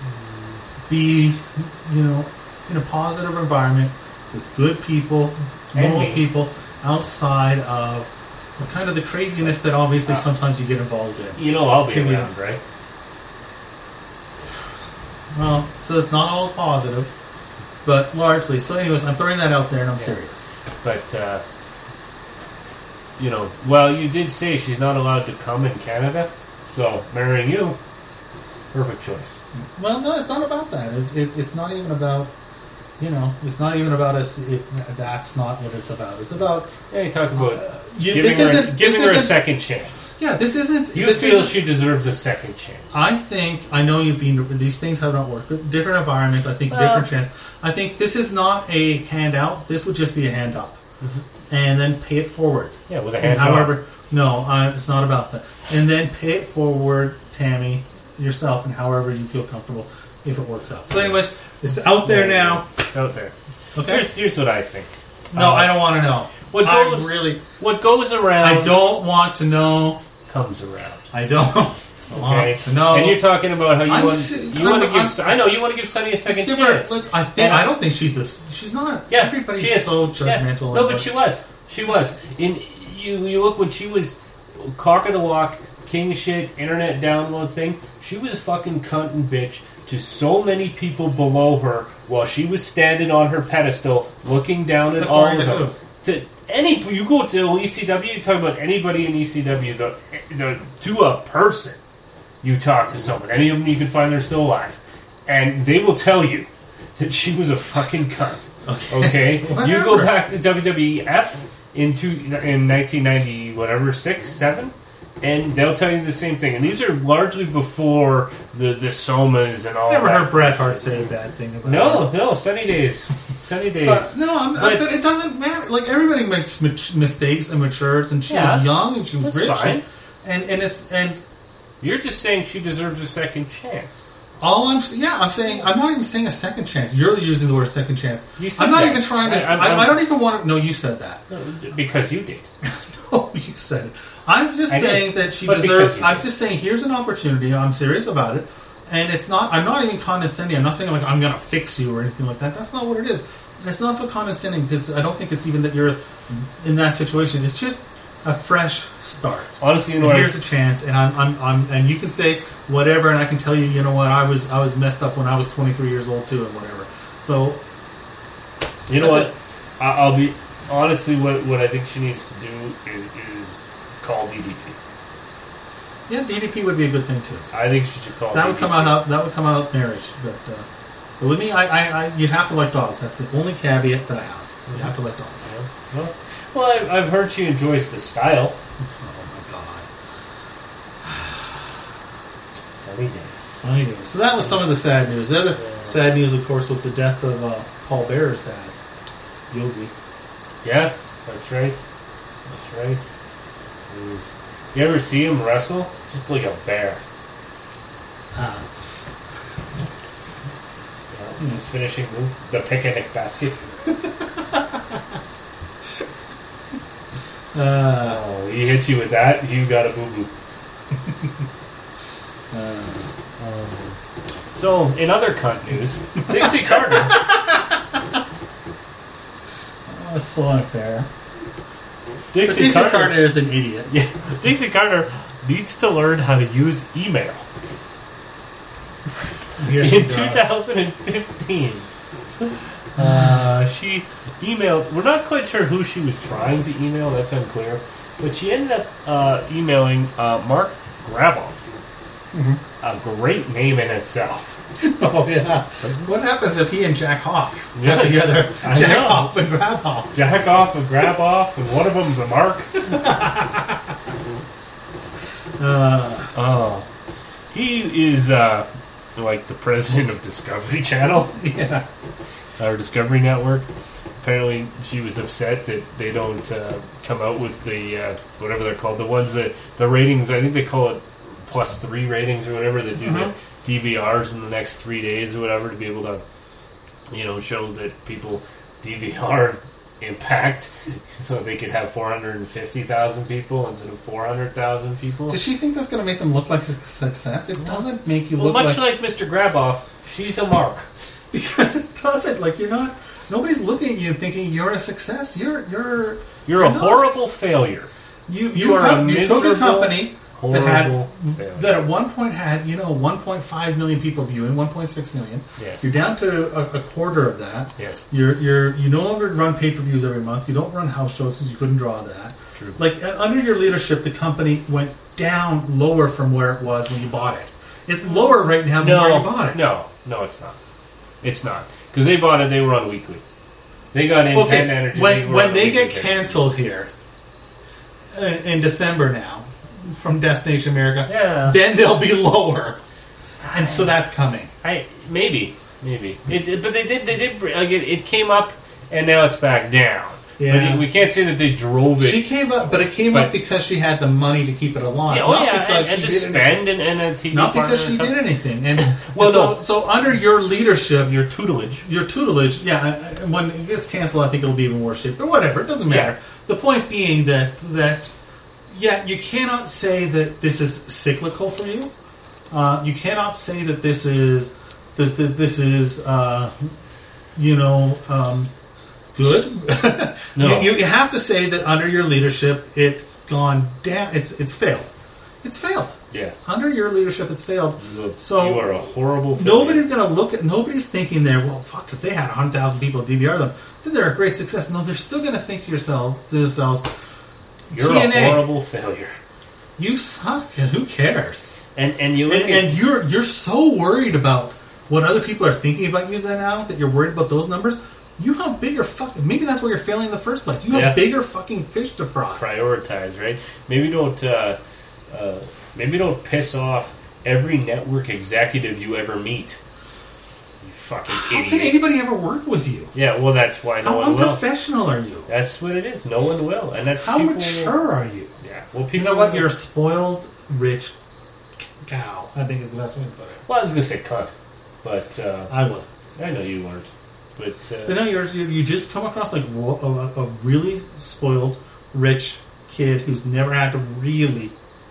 be, you know, in a positive environment with good people, And normal me. people outside of well, kind of the craziness that obviously Uh, sometimes you get involved in. You know I'll be Give me- around, right? Well, so it's not all positive. But largely, so anyways, I'm throwing that out there, and I'm Yeah. serious. But, uh, you know, well, you did say she's not allowed to come in Canada, so marrying you, perfect choice. Well, no, it's not about that. It, it, it's not even about, you know, it's not even about us. If that's not what it's about, it's about Yeah, you talk about uh, you, giving, this her, isn't, giving this her a isn't- second chance. Yeah, this isn't. You this feel isn't, she deserves a second chance. I think I know you've been. These things have not worked. But different environment. I think Well- different chance. I think this is not a handout. This would just be a hand up, Mm-hmm. and then pay it forward. Yeah, with a And hand however, no, uh, it's not about that. And then pay it forward, Tammy, yourself, and however you feel comfortable if it works out. So, anyways, it's out there now. It's out there. Okay. Here's, here's what I think. No, Uh, I don't want to know. What I goes, really, what goes around I don't want to know. comes around. I don't Okay. want to know. And you're talking about how you I'm want si- you want to I'm- give. I know you want to give Sunny a Let's second give her- chance. let's- I think. And- I don't think she's this. She's not. Yeah, Everybody's she is. so Yeah. judgmental. No, and but she was. She was. In you, you look when she was cock of the walk, king of shit, internet download thing. She was fucking cunt and bitch to so many people below her while she was standing on her pedestal, looking down at all of According to them. To any, you go to E C W, you talk about anybody in E C W, the, the to a person. You talk to someone, any of them you can find they're still alive, and they will tell you that she was a fucking cunt. Okay, you go Whatever. back to W W F in two, in nineteen ninety whatever six seven, and they'll tell you the same thing. And these are largely before the the Somas and all. I never that. heard Bret Hart say a bad thing about No, her. no, sunny days, sunny days. But, no, I'm, But- but, it doesn't matter. Like everybody makes mat- mistakes and matures, and she Yeah. was young and she was That's rich, fine. and and it's and You're just saying she deserves a second chance. all I'm s- yeah I'm saying I'm not even saying a second chance. You're using the word second chance. You said I'm not that. even trying to. I- I'm- I, I I'm- don't even want to. No, you said that. Because you did. Oh, you said it. I'm just I did. saying that she But because deserves. you I'm did. just saying here's an opportunity. I'm serious about it, and it's not. I'm not even condescending. I'm not saying like I'm gonna fix you or anything like that. That's not what it is. And it's not so condescending because I don't think it's even that you're in that situation. It's just a fresh start. Honestly, you know And what? here's a chance, and I'm, I'm, I'm, and you can say whatever, and I can tell you, you know what, I was, I was messed up when I was twenty-three years old too, and whatever. So, You know That's what? I- I'll be honestly. What what I think she needs to do is is call D D P. yeah, D D P would be a good thing too. I think she should call. That would D D P. come out, that would come out marriage, but, uh, but with me, I, I, I, you have to like dogs. That's the only caveat that I have. You have to like dogs. Yeah. Well, well I've, I've heard she enjoys the style. Oh my god, Sunny days. sunny days. So that was some of the sad news. The other Yeah. sad news, of course, was the death of uh, Paul Bearer's dad, Yogi. Yeah, that's right. That's right. He's, you ever see him wrestle? Just like a bear. Uh, Yeah. His finishing move, the picnic basket. uh, Oh, he hits you with that, you got a boo boo. uh, So, in other cunt news, Dixie Carter. that's so unfair. Dixie, Dixie Carter, Carter is an idiot. Yeah, Dixie Carter needs to learn how to use email. Yes, she In does. two thousand fifteen, uh, she emailed. We're not quite sure who she was trying to email. That's unclear. But she ended up uh, emailing uh, Mark Graboff. Mm-hmm. A great name in itself. Oh yeah. What happens if he and Jack Hoff Yeah. get together? I Jack know. Hoff and Grab Hoff. Jack off and grab off, and one of them's a Mark. Uh, Oh, he is uh, like the president of Discovery Channel. yeah. Our Discovery Network. Apparently, she was upset that they don't uh, come out with the uh, whatever they're called, the ones that the ratings. I think they call it plus three ratings or whatever. That do Mhm. the D V Rs in the next three days or whatever to be able to, you know, show that people D V R impact, so they could have four hundred and fifty thousand people instead of four hundred thousand people. Does she think that's going to make them look like a success? It doesn't make you Well, look much like, like Mister Graboff, she's a mark. because it doesn't. Like you're not. Nobody's looking at you thinking you're a success. You're you're You're a not. horrible failure. You you, You are have- a you took a miserable, company. Horrible that had failure. that at one point had you know one point five million people viewing, one point six million. Yes. You're down to a, a quarter of that. Yes. You're you're you no longer run pay per views every month. You don't run house shows because you couldn't draw that. True. Like uh, under your leadership, the company went down lower from where it was when you bought it. It's lower right now than No, where you bought it. no, no, it's not. It's not because they bought it. They were on weekly. They got in Okay, Penn Energy. when they were when on they weekly get basis. canceled here in, in December now from Destination America, Yeah. then they'll be lower, and so that's coming. I maybe, maybe. It, it- but they did. They did. bring- Like it, it came up, and now it's back down. Yeah. But we can't say that they drove it. She came up, but it came But- up because she had the money to keep it alive. yeah, oh not yeah, because and, and she to did spend and, and a T V Not partner because she and did stuff. anything. And Well, and so, no. so under your leadership, Your tutelage. your tutelage, yeah, and when it gets canceled, I think it'll be even worse shape. But whatever, it doesn't matter. Yeah. The point being that that yeah, you cannot say that this is cyclical for you. Uh, you cannot say that this is this this, this is uh, you know um, good. No. you, you have to say that under your leadership, it's gone down. It's it's failed. It's failed. Yes. Under your leadership, it's failed. You, So you are a horrible. nobody's going to look at. Nobody's thinking there. Well, fuck. If they had a hundred thousand people D V R them, then they're a great success. No, they're still going to think to yourselves to themselves, You're T N A, a horrible failure. you suck, and who cares? And and you look And, at and you're you're so worried about what other people are thinking about you then now that you're worried about those numbers. You have bigger fucking. Maybe that's why you're failing in the first place. You have Yeah. bigger fucking fish to fry. prioritize, right? Maybe don't uh, uh, maybe don't piss off every network executive you ever meet. You fucking How idiot. can anybody ever work with you? Yeah, well, that's why no How one will. unprofessional are you? That's what it is. No one will, and that's How people mature are you? Will, yeah. Well, people. You know what? will- You're a spoiled, rich cow. I think is the best way to put it. Well, I was gonna say cunt, but uh, I wasn't. I know you weren't. But uh, But no, you're, you you just come across like ro- a, a really spoiled, rich kid who's never had to really.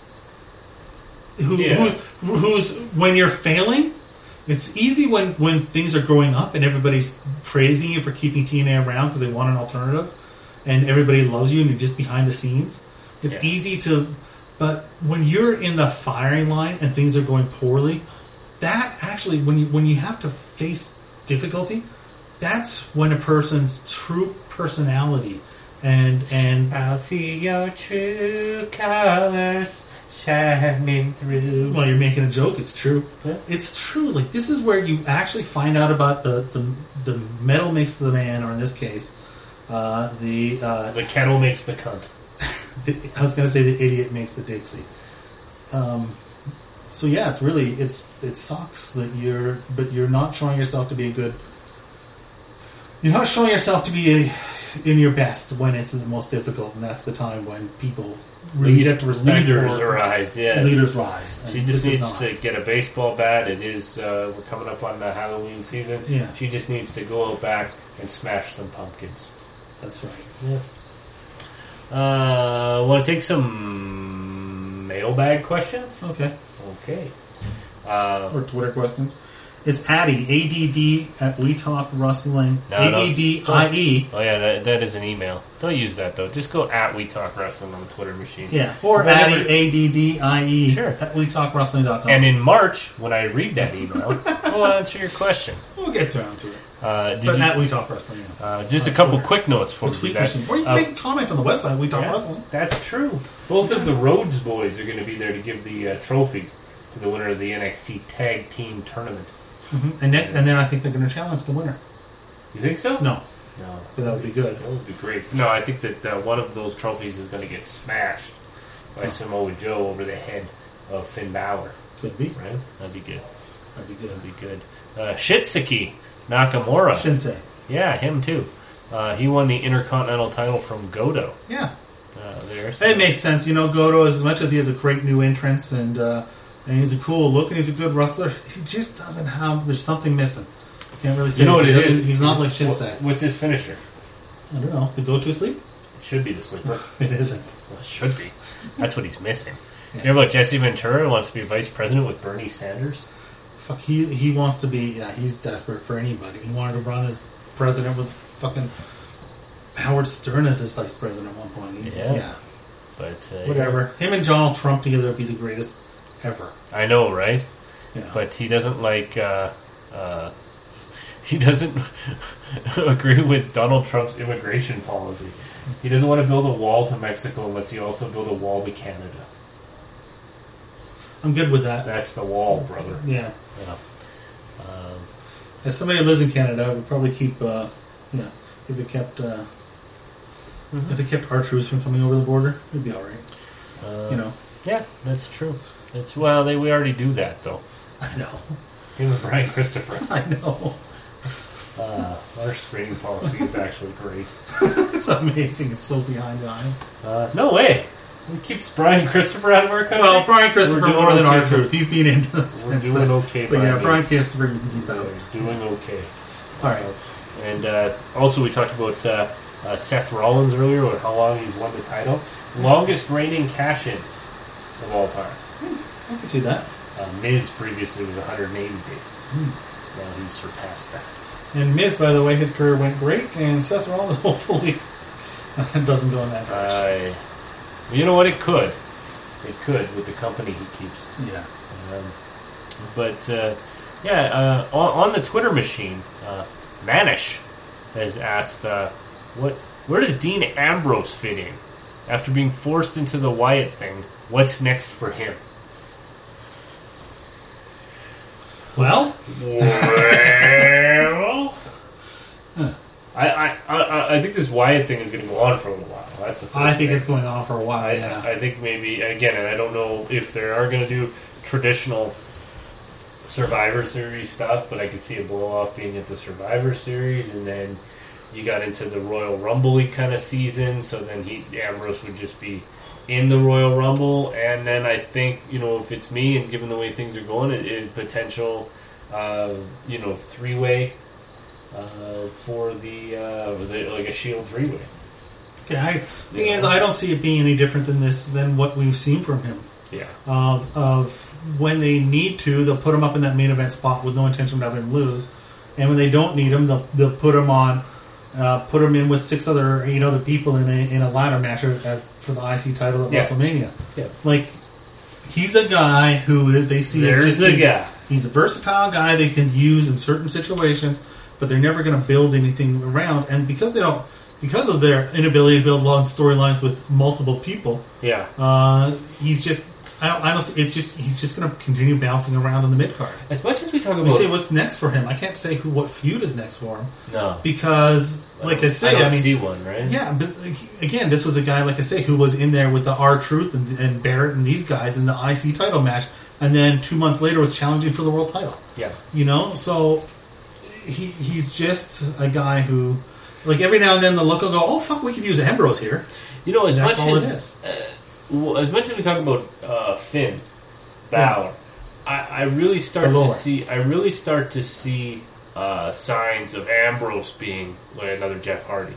Who, Yeah. who's, who's when you're failing, it's easy when, when things are growing up and everybody's praising you for keeping T N A around because they want an alternative, and everybody loves you and you're just behind the scenes. It's Yeah. easy to, but when you're in the firing line and things are going poorly, that actually when you when you have to face difficulty, that's when a person's true personality and and I'll see your true colors shining through. well, you're making a joke. It's true. Yeah. It's true. Like this is where you actually find out about the the, the metal makes the man, or in this case, uh, the, uh, The kettle makes the cunt. the I was going to say the idiot makes the Dixie. Um, so yeah, it's really it's it sucks that you're but you're not showing yourself to be a good. You're not showing yourself to be a, in your best when it's the most difficult, and that's the time when people really have to respect Leaders or- rise, yes. Leaders rise. She And just this is needs not. to get a baseball bat. It is uh, we're coming up on the Halloween season. Yeah. She just needs to go out back and smash some pumpkins. That's right. Yeah. Uh, want to take some mailbag questions? Okay. Okay. Uh, Or Twitter questions. It's Addy, A D D at We Talk Wrestling. No, no. A D D I E. oh yeah, that, that is an email. Don't use that though. Just go at We Talk Wrestling on the Twitter machine. Yeah. Or If I Addy, never- A D D I E. Sure. At We Talk Wrestling dot com. And in March, when I read that email, we'll answer your question. We'll get down to it. Uh, did But you, at We Talk Wrestling. Yeah. uh, just a couple quick notes for The you. tweet that- machine. Or you can uh, make a comment on the website, We Talk Yeah, Wrestling. that's true. Both of the Rhodes boys are going to be there to give the uh, trophy to the winner of the N X T Tag Team Tournament. Mm-hmm. And, then, and then I think they're going to challenge the winner. You think so? No. No. But that would be good. That would be great. No, I think that uh, one of those trophies is going to get smashed by Samoa Joe over the head of Finn Balor. Could be. Right? That'd be good. That'd be good. That'd be good. Uh, Shitsuki Nakamura. Shinsei. Yeah, him too. Uh, he won the Intercontinental title from Goto. Yeah. Uh, there, so- It makes sense. You know, Goto, as much as he has a great new entrance and uh, and he's a cool look and he's a good wrestler, he just doesn't have. There's something missing. Can't really say. You know what He it doesn't- is? He's not like What- Shinsei. What's his finisher? I don't know. The go-to sleep? It should be the sleeper. It isn't. Well, it should be. That's what he's missing. Yeah. You hear about Jesse Ventura who wants to be vice president with Bernie Sanders? Fuck. He he wants to be. Yeah, he's desperate for anybody. He wanted to run as president with fucking Howard Stern as his vice president at one point. He's, Yeah. yeah. But uh, Whatever. Him and Donald Trump together would be the greatest ever. I know, right? Yeah. But he doesn't like. Uh, uh, he doesn't agree with Donald Trump's immigration policy. He doesn't want to build a wall to Mexico unless he also build a wall to Canada. I'm good with that. That's the wall, brother. Yeah. Yeah. Um, As somebody who lives in Canada, I would probably keep, uh, yeah, if it kept, uh, Mhm. if it kept our troops from coming over the border, it'd be all right. uh, You know. Yeah, that's true. That's well, they, we already do that though. I know. Him and Brian Christopher. I know. Uh, our screening policy is actually great. It's amazing. It's so behind the eyes. Uh, no way. We keeps Brian Christopher out of our country. Well, Brian Christopher We're doing more than okay. our truth. He's being into the We're sense doing that- okay. But yeah, by me. Brian Christopher you can keep out. We're doing okay. All right. And uh, also, we talked about uh, uh, Seth Rollins earlier, or how long he's won the title. Longest reigning cash-in of all time. I can see that. Uh, Miz previously was one hundred eighty days. Hmm. Now he's surpassed that. And Miz, by the way, his career went great, and Seth Rollins hopefully doesn't go in that direction. Uh, you know what? It could. It could with the company he keeps. Yeah. Um, but uh, yeah, uh, on, on the Twitter machine, uh, Manish has asked, uh, "What? Where does Dean Ambrose fit in after being forced into the Wyatt thing? What's next for him?" Well, Well, I, I, I, I think this Wyatt thing is going to go on for a little while. That's the first I think thing. it's going on for a while. I, Yeah. I think maybe again, and I don't know if they are going to do traditional Survivor Series stuff, but I could see a blow off being at the Survivor Series, and then you got into the Royal Rumble kind of season, so then he Ambrose would just be in the Royal Rumble, and then I think, you know, if it's me, and given the way things are going, it is potential, uh, you know, three way uh, for the, uh, the like a Shield three way. Okay. I, thing is, I don't see it being any different than this than what we've seen from him. Yeah, Of of when they need to, they'll put him up in that main event spot with no intention of having him lose, and when they don't need him, they'll they'll put him on, uh, put him in with six other, eight other people in a in a ladder match at, at, for the I C title at Yeah. WrestleMania. yeah. Like, he's a guy who they see as There's just the a- guy. He's a versatile guy they can use in certain situations, but they're never going to build anything around. And because they don't, because of their inability to build long storylines with multiple people, Yeah. uh, he's just. I don't. I don't. see- It's just he's just going to continue bouncing around in the mid card. As much as we talk We about say what's next for him. I can't say who what feud is next for him no, because, like I say, I don't I mean, see one, right? yeah, but again, this was a guy, like I say, who was in there with the R-Truth and, and Barrett and these guys in the I C title match, and then two months later was challenging for the world title. Yeah. You know, so he he's just a guy who, like, every now and then the look will go, oh, fuck, we could use Ambrose here. You know, as That's much all it as is. well, as much as we talk about uh, Finn Balor, I, I really start Balor. to see. I really start to see uh, signs of Ambrose being like another Jeff Hardy.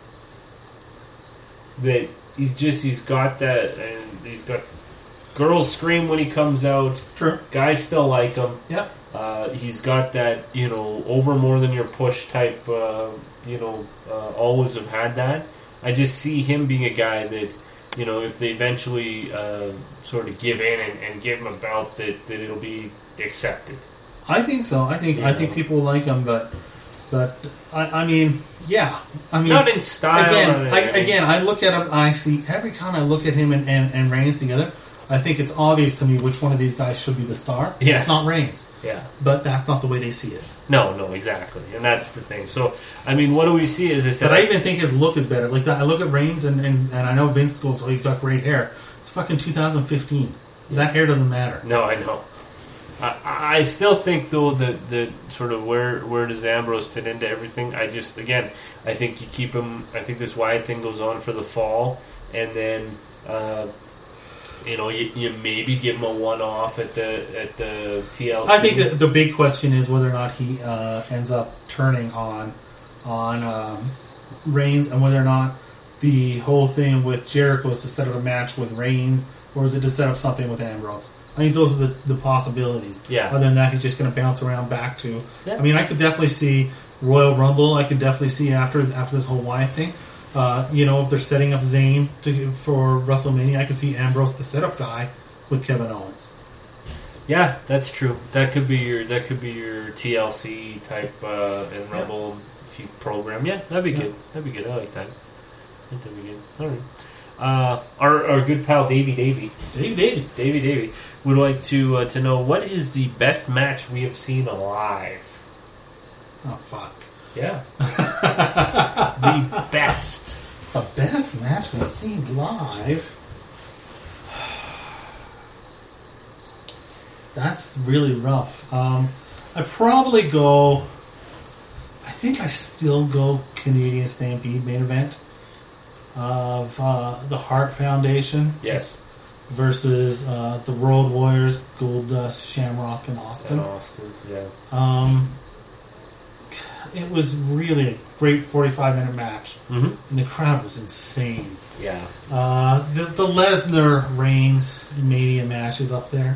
That he's just he's got that, and he's got girls scream when he comes out. True. Guys still like him. Yeah. Uh, he's got that, you know, over more than your push type, uh, you know, uh, always have had that. I just see him being a guy that, you know, if they eventually uh, sort of give in and, and give him a belt, that, that it'll be accepted. I think so. I think I Yeah. think people will like him, but but I, I mean, yeah. I mean, Not in style. Again, or I, anything. again, I look at him. I see every time I look at him and, and, and Reigns together. I think it's obvious to me which one of these guys should be the star. Yes. It's not Reigns, Yeah. but that's not the way they see it. No, no, exactly. And that's the thing. So, I mean, what do we see? As I said, But I even think his look is better. Like I look at Reigns, and, and, and I know Vince goes, "Oh, he's got great hair." It's fucking two thousand fifteen. That hair doesn't matter. No, I know. I, I still think though that, that sort of where where does Ambrose fit into everything? I just again I think you keep him. I think this Wyatt thing goes on for the fall, and then uh, you know you, you maybe give him a one off at the at the T L C. I think that the big question is whether or not he uh, ends up turning on on um, Reigns, and whether or not the whole thing with Jericho is to set up a match with Reigns, or is it to set up something with Ambrose? I think those are the, the possibilities. Yeah. Other than that, he's just going to bounce around back to. Yeah. I mean, I could definitely see Royal Rumble. I could definitely see after after this whole Wyatt thing. Uh, you know, if they're setting up Zayn to, for WrestleMania, I can see Ambrose, the setup guy, with Kevin Owens. Yeah, that's true. That could be your that could be your T L C type uh, and Rumble yeah. program. Yeah, that'd be yeah. good. That'd be good. I like that. That'd be good. All right. Uh, our our good pal Davey Davey Davey Davey Davey Davey would like to uh, to know what is the best match we have seen live. Oh fuck! Yeah, the best, the best match we've seen live. That's really rough. Um, I'd probably go. I think I still go Canadian Stampede main event of uh, the Hart Foundation. Yes. Versus uh, the Road Warriors, Goldust, Shamrock, and Austin. And Austin, yeah. Um, it was really a great forty-five minute match, mm-hmm. and the crowd was insane. Yeah. Uh, the the Lesnar Reigns Mania match is up there.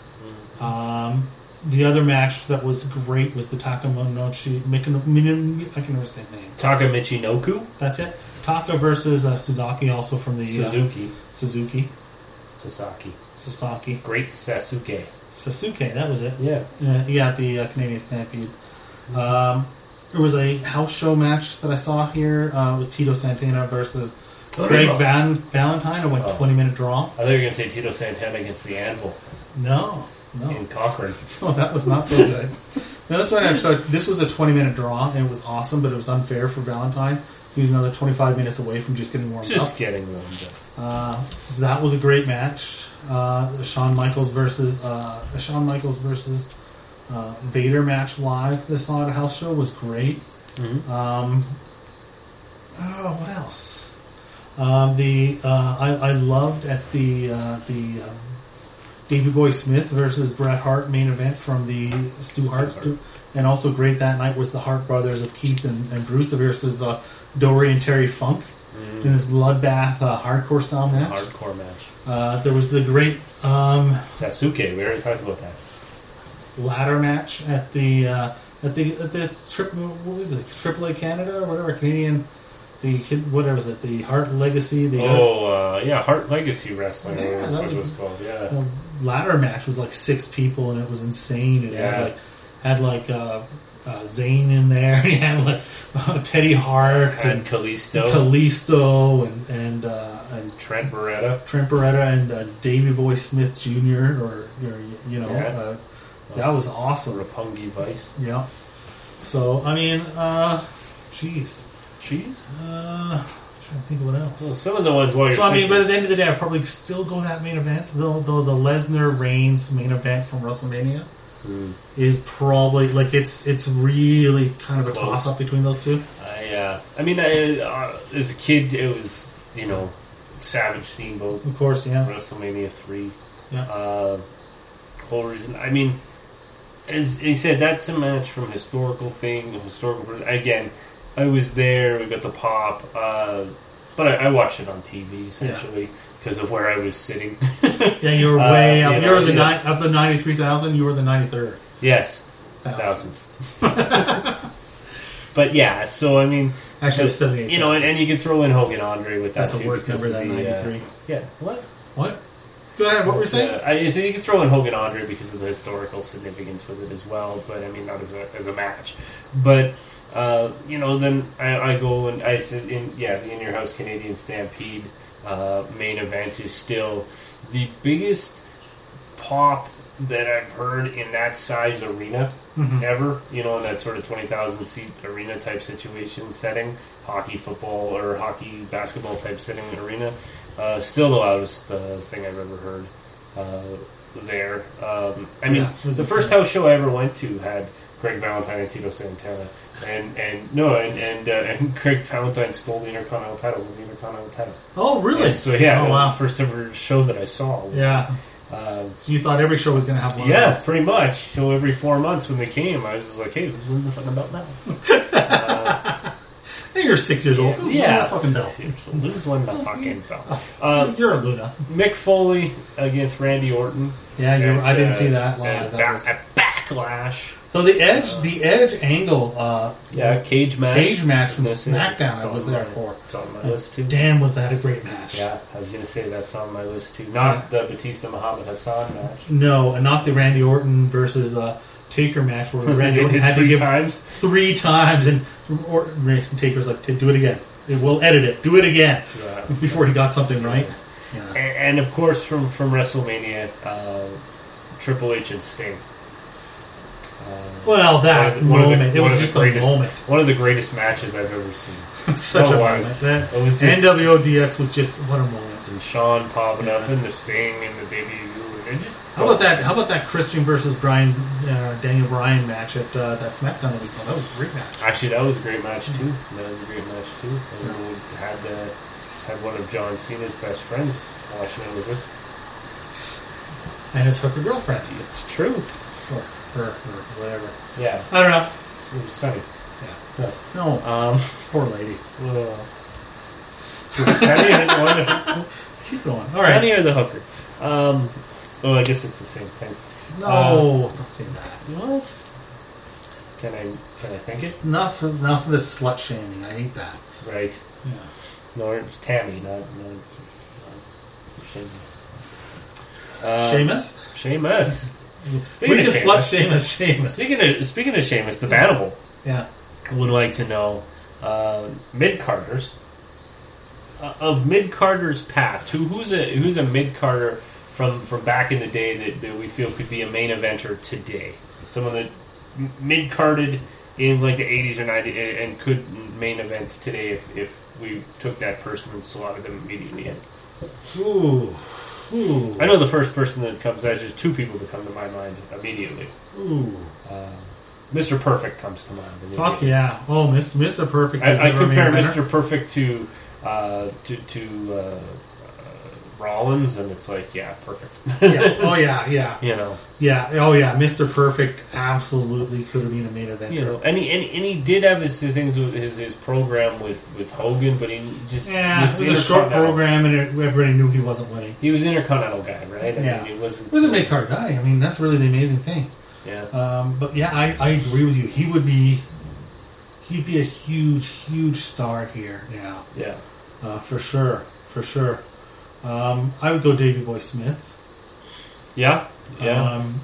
Um, the other match that was great was the Takamichi. I can never say his name. Taka Michinoku. That's it. Taka versus uh, Suzuki, also from the Suzuki. Uh, Suzuki. Sasaki. Sasaki. Great Sasuke. Sasuke. That was it. Yeah. Uh, yeah, the uh, Canadian Stampede. Um, there was a house show match that I saw here. Uh, it was Tito Santana versus Greg Van Valentine. It went oh. twenty minute draw. I thought you were going to say Tito Santana against the Anvil. No. No. In Cochrane. Oh, that was not so good. No, this one actually, this was a twenty minute draw, and it was awesome, but it was unfair for Valentine. He was another twenty-five minutes away from just getting warmed just up. Just getting warmed up. Uh, that was a great match. Uh, Shawn Michaels versus uh, Shawn Michaels versus uh, Vader match live. This saw at a house show was great. Mm-hmm. Um, oh, what else? Um, the uh, I, I loved at the uh, the. Um, Davey Boy Smith versus Bret Hart main event from the Stu Hart. Stu, and also great that night was the Hart brothers of Keith and, and Bruce versus uh, Dory and Terry Funk mm. in this bloodbath uh, hardcore style match. Hardcore match. Uh, there was the great um, Sasuke. We already talked about that. Ladder match at the uh, at the at the trip. What was it? Triple A Canada or whatever Canadian. The whatever was it? The Hart Legacy. The oh uh, yeah, Hart Legacy Wrestling. Yeah, that's what it was called. Yeah. The ladder match was like six people and it was insane. And yeah. it had like had like uh, uh, Zayn in there. And he had like uh, Teddy Hart and, and Kalisto, Kalisto and and uh, and Trent Beretta, Trent Beretta and uh, Davey Boy Smith Junior Or, or you know yeah. uh, that was awesome. Roppongi Vice. Yeah. So I mean, uh, jeez. Cheese? Uh, I'm trying to think of what else. Well, some of the ones. While so you're I mean, thinking, but at the end of the day, I'd probably still go that main event. Though, though the Lesnar Reigns main event from WrestleMania mm. is probably like it's it's really kind of a toss up between those two. I uh, I mean, I, uh, as a kid, it was you know Savage Steamboat, of course, yeah. WrestleMania three. Yeah. Uh, whole reason. I mean, as he said, that's a match from historical thing, historical again. I was there. We got the pop, uh, but I, I watched it on T V essentially because yeah. of where I was sitting. Yeah, you were way uh, up. You You know, were the yeah. ni- of the ninety-three thousand. You were the ninety-third. Yes, thousandth. But yeah, so I mean, actually, it was seventy-eight. You know, and, and you can throw in Hogan Andre with that. That's too a work number. That ninety-three. Uh, yeah. What? What? Go ahead. What were you saying? Uh, I, so you can throw in Hogan Andre because of the historical significance with it as well. But I mean, not as a as a match, but. Uh, you know, then I, I go and I sit in, yeah, the In Your House Canadian Stampede uh, main event is still the biggest pop that I've heard in that size arena mm-hmm. ever. You know, in that sort of twenty thousand seat arena type situation setting, hockey, football, or hockey, basketball type setting arena. Uh, still the loudest uh, thing I've ever heard uh, there. Um, I mean, yeah, the first house show I ever went to had Greg Valentine and Tito Santana. And and no and and, uh, and Craig Valentine stole the Intercontinental title with the Intercontinental title. Oh, really? And so yeah, oh, it wow. was the first ever show that I saw. Yeah. Uh, so you thought every show was going to have one? Yeah, of those. pretty much. So every four months when they came, I was just like, "Hey, who's winning the fucking belt now?" uh, hey, you're six years old. Who's yeah, fucking belt? six years old. Who's winning the fucking belt? Um, you're a Luna. Mick Foley against Randy Orton. Yeah, you're, and, I didn't uh, see that live. And that back, was... back Backlash. So the Edge, the Edge angle, uh, Yeah, cage match. cage match from That's it. SmackDown, It's I was on there my- for. It's on my list too. Damn, was that a great match? Yeah, I was gonna say that's on my list too. Not the Batista Muhammad Hassan match. No, and not the Randy Orton versus uh, Taker match where Randy They Orton did had to three give times. three times, and Orton, Taker's like, "Do it again. We'll edit it. Do it again." Yeah. Before he got something right. Yeah. And, and of course, from from WrestleMania, uh, Triple H and Sting. Uh, Well, that one of the- one of the- moment, it one was of the just a greatest- moment. One of the greatest matches I've ever seen. Such So a it was. moment. That, It was just- N W O D X was just what a moment. And Sean popping up and the Sting and the debut. And it just, How about that? How about that Christian versus Brian uh, Daniel Bryan match at uh, that SmackDown that we saw? That was a great match. Actually, that was a great match too. That was a great match too. And we had uh, had one of John Cena's best friends watching it with us. And his hooker girlfriend, It's true. or her, or whatever. Yeah, I don't know. it was Sunny. Yeah. No, Um, poor lady. well, Sunny or the one- Keep going. All right. Sunny or the hooker? Um, oh, I guess it's the same thing. No, Uh, don't say that. What? Can I can I think it? It's enough, enough of this slut shaming. I hate that. Right. Yeah. No, it's Tammy, not not. not Shame. Uh, Sheamus? Sheamus. We Speaking can of slut Sheamus, Sheamus. Sheamus. speaking of speaking of Sheamus, the Bannable Yeah. would like to know uh, mid Carters uh, of mid Carters past. Who who's a who's a mid Carter from from back in the day that, that we feel could be a main eventer today? Someone that mid carded in like the eighties or nineties and could main event today if, if we took that person and slotted them immediately in. Ooh. Ooh. I know the first person that comes. There's just two people that come to my mind immediately. Ooh. Uh, Mister Perfect comes to mind. Fuck yeah. Oh, Mister Perfect. was I, I never a compare main eventer. Mister Perfect to uh, to, to uh, uh, Rollins, and it's like, yeah, perfect. Yeah. Oh, yeah, yeah. you know, Yeah. Oh, yeah. Mister Perfect absolutely could have been a main eventer. you know, and he, and, and he did have his, his things with his, his program with, with Hogan, but he just Yeah, was it was a short Intercontinental- program, and it, everybody knew he wasn't winning. He was an intercontinental guy, right? I Yeah. mean, he wasn't. He was a mid-card guy. I mean, that's really the amazing thing. Yeah. Um, but yeah, I, I agree with you. He would be, he'd be a huge, huge star here now, Yeah. uh, for sure, for sure. Um, I would go Davey Boy Smith. Yeah. Yeah. Um,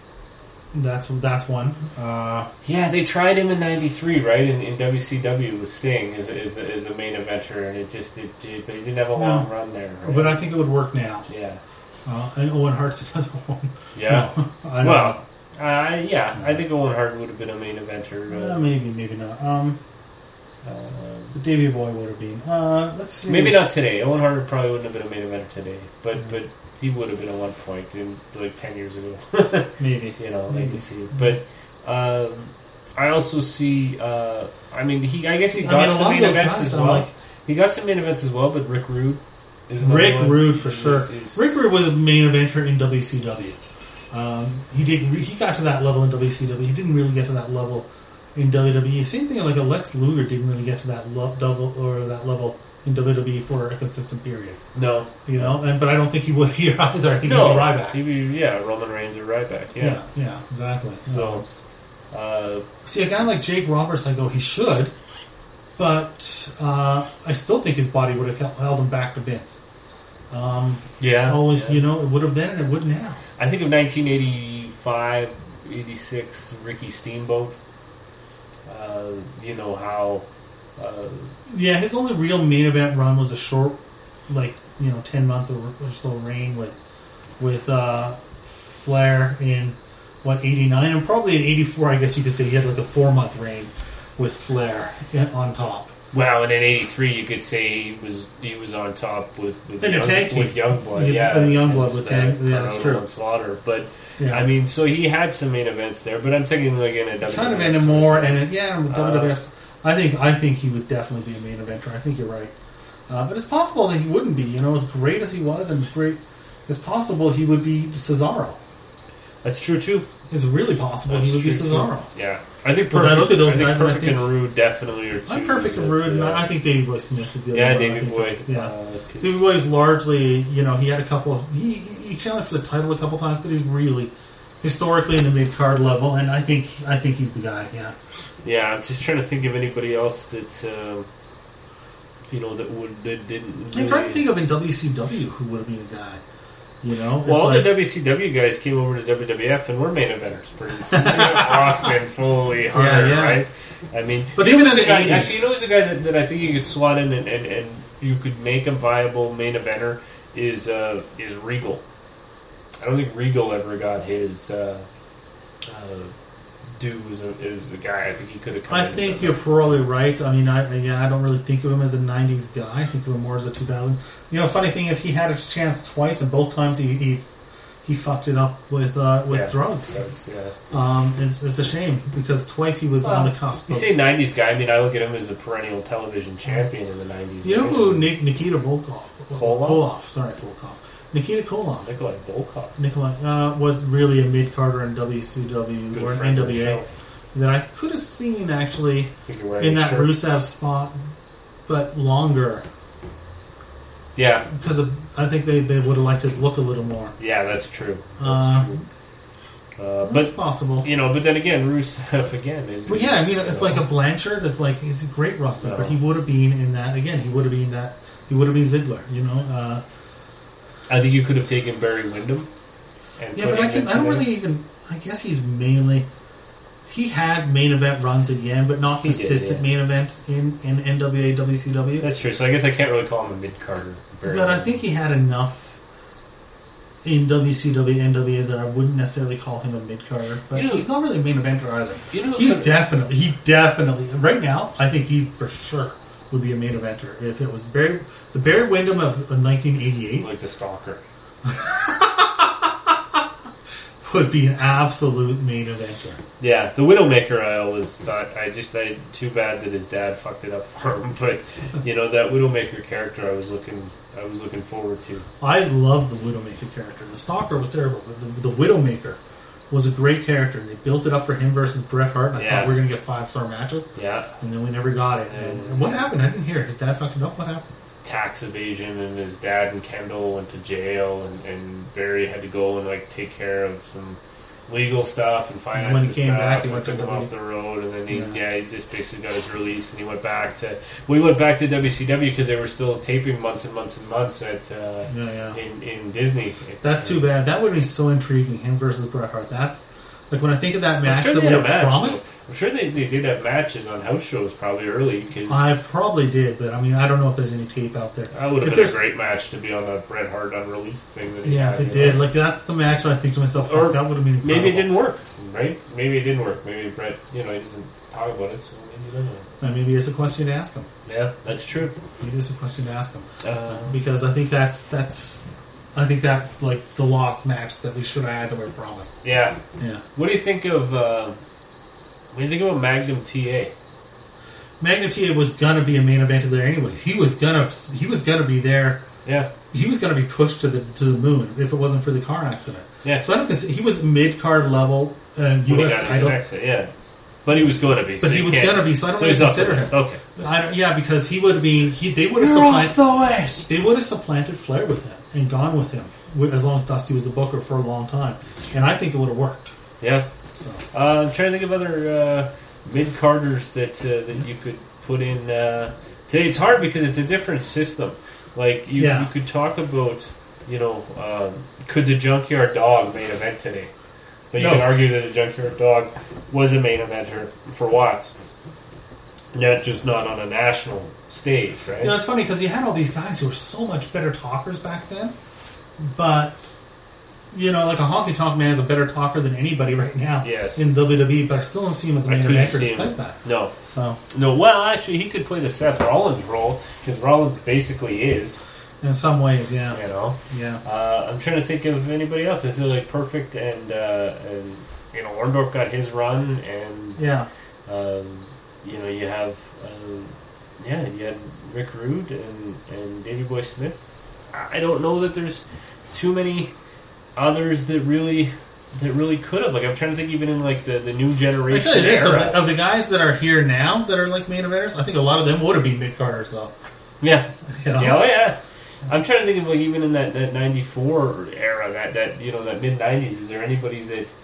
that's that's one. Uh, Yeah, they tried him in ninety-three, right, in, in W C W with Sting as, as, as a main eventer, and it just it, it, they didn't have a long run there. Right? but I think it would work now. yeah, Uh, and Owen Hart's another one. yeah. No, I don't Well, uh, yeah, I think Owen Hart would have been a main eventer. know. Uh, Uh, maybe, maybe not. Um, uh, the Davey Boy would have been. Uh, let's see. maybe not today. Owen Hart probably wouldn't have been a main eventer today, but but he would have been at one point in like ten years ago. Maybe. You know, I Maybe. can see it. But um, I also see. Uh, I mean, he. I guess he I got mean, a some lot main of those events guys, as I'm well. like- He got some main events as well, but Rick Rude is another Rick one. Rude for sure. He's- he's- Rick Rude was a main eventer in W C W. Um, he did. He got to that level in W C W. He didn't really get to that level in W W E. Same thing like Lex Luger didn't really get to that lo- double or that level in W W E for a consistent period. No, You know, and but I don't think he would here either. I think no, he'd be Ryback. He'd be, yeah, Roman Reigns or Ryback. Yeah. yeah, yeah, exactly. So, uh, See, a guy like Jake Roberts, I go, he should, but uh, I still think his body would have held- held him back to Vince. Um, yeah, always, yeah. you know, it would have then and it would now. I think of nineteen eighty-five, eighty-six, Ricky Steamboat. Uh, you know how. Uh, Yeah, his only real main event run was a short, like you know, ten month or, or so reign with with uh, Flair in what eighty-nine and probably in eighty-four. I guess you could say he had like a four month reign with Flair on top. well, and in eighty-three, you could say he was he was on top with with, In a young, tag team. with Youngblood, Yeah, yeah, and Youngblood and with Stan- tag- yeah, that's Carmelo true. and Slaughter. But Yeah. I mean, so he had some main events there. But I'm thinking like in a W W F Kind of in a sort more setting. and it, yeah, with Uh, W W F. I think I think he would definitely be a main eventer. I think you're right, uh, but it's possible that he wouldn't be. You know, as great as he was, and as great, it's possible he would be Cesaro. That's true too. It's really possible That's he would be true, too. Cesaro. Yeah, I think But perfect. I look at those I think guys and I perfect and, think- Rude definitely are two. I'm perfect and that, rude, and uh, I think Davey Boy Smith is the other yeah, one. I Davey think Boy. that- yeah. Uh, could- Davey Boy is largely, you know, he had a couple of, he, he challenged for the title a couple times, but he was really historically in the mid card level, and I think I think he's the guy. Yeah. Yeah, I'm just trying to think of anybody else that um, you know that would that didn't. Really... I'm trying to think of in W C W who would have been a guy. You know, it's well, all like, the W C W guys came over to W W F and were main eventers. Pretty Austin, Foley, Hunter, Yeah, yeah. right? I mean, But you even know in who's the a guy, eighties. actually, you know who's a guy that, that I think you could slot in and, and, and you could make a viable main eventer is uh, is Regal. I don't think Regal ever got his uh, uh, due as a, as a guy. I think he could have come I in think and- you're probably right. I mean, I yeah, I don't really think of him as a nineties guy. I think of him more as a two thousand. You know, funny thing is, he had a chance twice, and both times he he, he fucked it up with uh, with Yeah, drugs. drugs, yeah. Um, it's, it's a shame because twice he was on the cusp. You of- say nineties guy, I mean, I look at him as a perennial television champion in the nineties. You know who Nik- Nikita Volkov? Koloff? Koloff, sorry, Volkov. Nikita Koloff. Nikolai Volkov. Nikolai uh, was really a mid Carter in W C W Good or in friend N of the W A show. that I could have seen actually I think you're wearing in his that shirt. Rusev spot, but longer Yeah, because of, I think they, they would have liked his look a little more. yeah, that's true. That's Uh, true. Uh, It's but possible. you know, but then again, Rusev again is. But yeah, I mean, you it's know, like a Blanchard. It's like he's a great wrestler, No. but he would have been in that again. He would have been that. He would have been Ziggler, you know. Uh, I think you could have taken Barry Windham. And yeah, put but I him can. into I don't there. really even. I guess he's mainly. He had main event runs again, but not He did, consistent yeah. main events in, in N W A, W C W. That's true. So I guess I can't really call him a mid Carter. But I think he had enough in W C W, N W A that I wouldn't necessarily call him a mid carder. But You know- he's not really a main eventer either. You know, He's who- definitely, he definitely, right now, I think he for sure would be a main eventer. If it was Barry, the Barry Windham of of nineteen eighty-eight like the Stalker. would be an absolute main eventer. Yeah, the Widowmaker. I always thought. I just. I too bad that his dad fucked it up for him. But you know that Widowmaker character. I was looking. I was looking forward to. I love the Widowmaker character. The Stalker was terrible, but the, the Widowmaker was a great character. They built it up for him versus Bret Hart, and I Yeah. thought we were going to get five-star matches, Yeah, and then we never got it. And, and what happened? I didn't hear. His dad fucked it up? What happened? tax evasion, and his dad and Kendall went to jail, and, and Barry had to go and like take care of some legal stuff and And when finances he came stuff. back, he and went to took him W- off the road, and then he Yeah. yeah. he just basically got his release, and he went back to we went back to W C W because they were still taping months and months and months at uh, Yeah, yeah. in in Disney. That's too bad. That would be so intriguing. Him versus Bret Hart. That's like when I think of that I'm match sure that they we had were a match, promised. though. I'm sure they, they did have matches on house shows probably early because I probably did, but I mean, I don't know if there's any tape out there. that would have If been a there's- great match to be on the Bret Hart unreleased thing. That he Yeah, had, if it you know? did, like that's the match. I think to myself, Or fuck, that would have been incredible. Maybe it didn't work, right? Maybe it didn't work. Maybe Brett, you know, he doesn't talk about it, so maybe he doesn't know. Uh, maybe it's a question to ask him. Yeah, that's true. Maybe it's a question to ask him Uh, because I think that's that's I think that's like the lost match that we should have had that we were promised. yeah. Yeah, What do you think of? Uh, what do you think about Magnum T A? Magnum T A was gonna be a main eventer there anyways. He was gonna he was gonna be there. Yeah, He was gonna be pushed to the to the moon if it wasn't for the car accident. yeah. So I don't consider, he was mid card level uh, When he U S got his title. exit, yeah. But he was going to be. But so he you was can't- gonna be, so I don't so really he's off consider the him. list. Okay. I don't, yeah, because he would have been he they would have supplanted the West. they would have supplanted Flair with him and gone with him wi- as long as Dusty was the booker for a long time, and I think it would have worked. Yeah. So Uh, I'm trying to think of other uh, mid carders that uh, that you could put in uh, today. It's hard because it's a different system. Like you, Yeah. you could talk about, you know, um, could the Junkyard Dog main event today? But you No. can argue that the Junkyard Dog was a main eventer for what? Not just not on a national stage, right? you know, it's funny because you had all these guys who were so much better talkers back then, but you know, like a Honky Tonk Man is a better talker than anybody right now Yes. in W W E, but I still don't see him as a I main couldn't eventer see him. despite that. No, So, no. Well, actually, he could play the Seth Rollins role because Rollins basically is. in some ways, yeah, You know. yeah. Uh, I'm trying to think of anybody else. This is like perfect, and uh, and you know, Orndorff got his run, and Yeah, um, you know, you have um, yeah, you had Rick Rude and and Davey Boy Smith. I don't know that there's too many others that really that really could have. Like I'm trying to think, even in like the, the new I generation tell you this: of era. the, of the guys that are here now that are like main eventers, I think a lot of them would have been mid carders though. yeah, You know? yeah, oh yeah. I'm trying to think of like even in that, that ninety-four era, that, that you know that mid nineties. Is there anybody that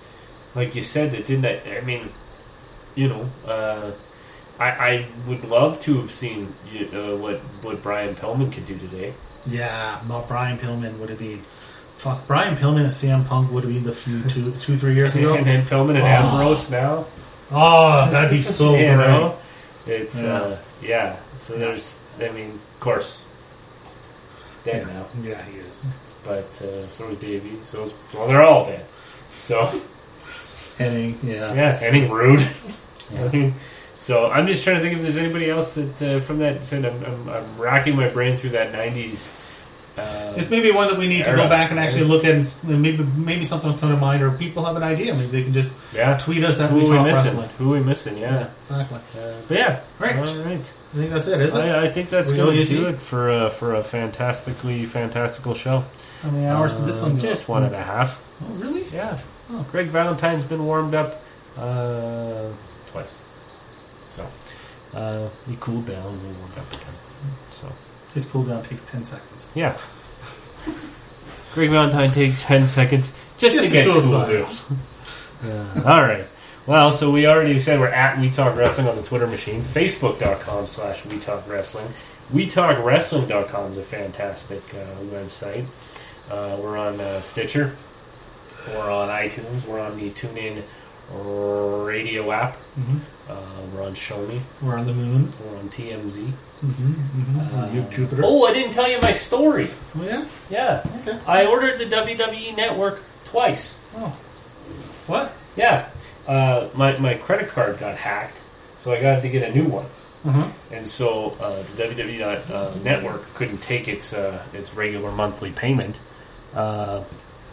like you said, it didn't. I mean, you know, uh, I I would love to have seen uh, what what Brian Pillman could do today. Yeah, but Brian Pillman would have been. Fuck, Brian Pillman and C M Punk would have been the few two, two three years ago. And then Pillman and Oh. Ambrose now. Oh, that'd be so you great. know, it's Yeah. uh, yeah. So there's, I mean, of course, dead Yeah. now, Yeah, he is. but uh, so is Davey. So is, well, they're all dead. So Henning, yeah. yeah, Henning Rude. Yeah. I mean, so I'm just trying to think if there's anybody else that uh, from that. Said I'm, I'm, I'm racking my brain through that nineties. Uh, It's maybe one that we need to Era, go back and actually right? look at, and s- and maybe maybe something will come to mind, or people have an idea. Maybe they can just yeah, tweet us at who We are we Talk missing? Wrestling. Who are we missing? Yeah, Yeah, exactly. uh, but yeah, Right. all right. I think that's it, isn't it? I, I think that's We going go to do U T? it for uh, for a fantastically fantastical show. How many hours did this Uh, one go? Just one and a half. Oh, really? Yeah. Oh. Greg Valentine's been warmed up uh, twice. So uh, he cooled down and he warmed up again. So His cool down takes ten seconds. yeah. Greg Valentine takes ten seconds just, Just to to get cool cool down. down. All right. Well, so we already said we're at We Talk Wrestling on the Twitter machine. Facebook.com slash We Talk Wrestling. We Talk Wrestling dot com is a fantastic uh, website. Uh, we're on uh, Stitcher. We're on iTunes. We're on the TuneIn radio app. Mm-hmm. Uh, we're on Show Me. We're on the moon. We're on T M Z. Mm-hmm. Mm-hmm. Uh, you Jupiter. Oh, I didn't tell you my story. Oh, yeah? Yeah. Okay. I ordered the W W E Network twice. Oh. What? Yeah. Uh, my, my credit card got hacked, so I got to get a new one. Uh-huh. And so uh, the W W E uh, Network couldn't take its uh, its regular monthly payment. Uh,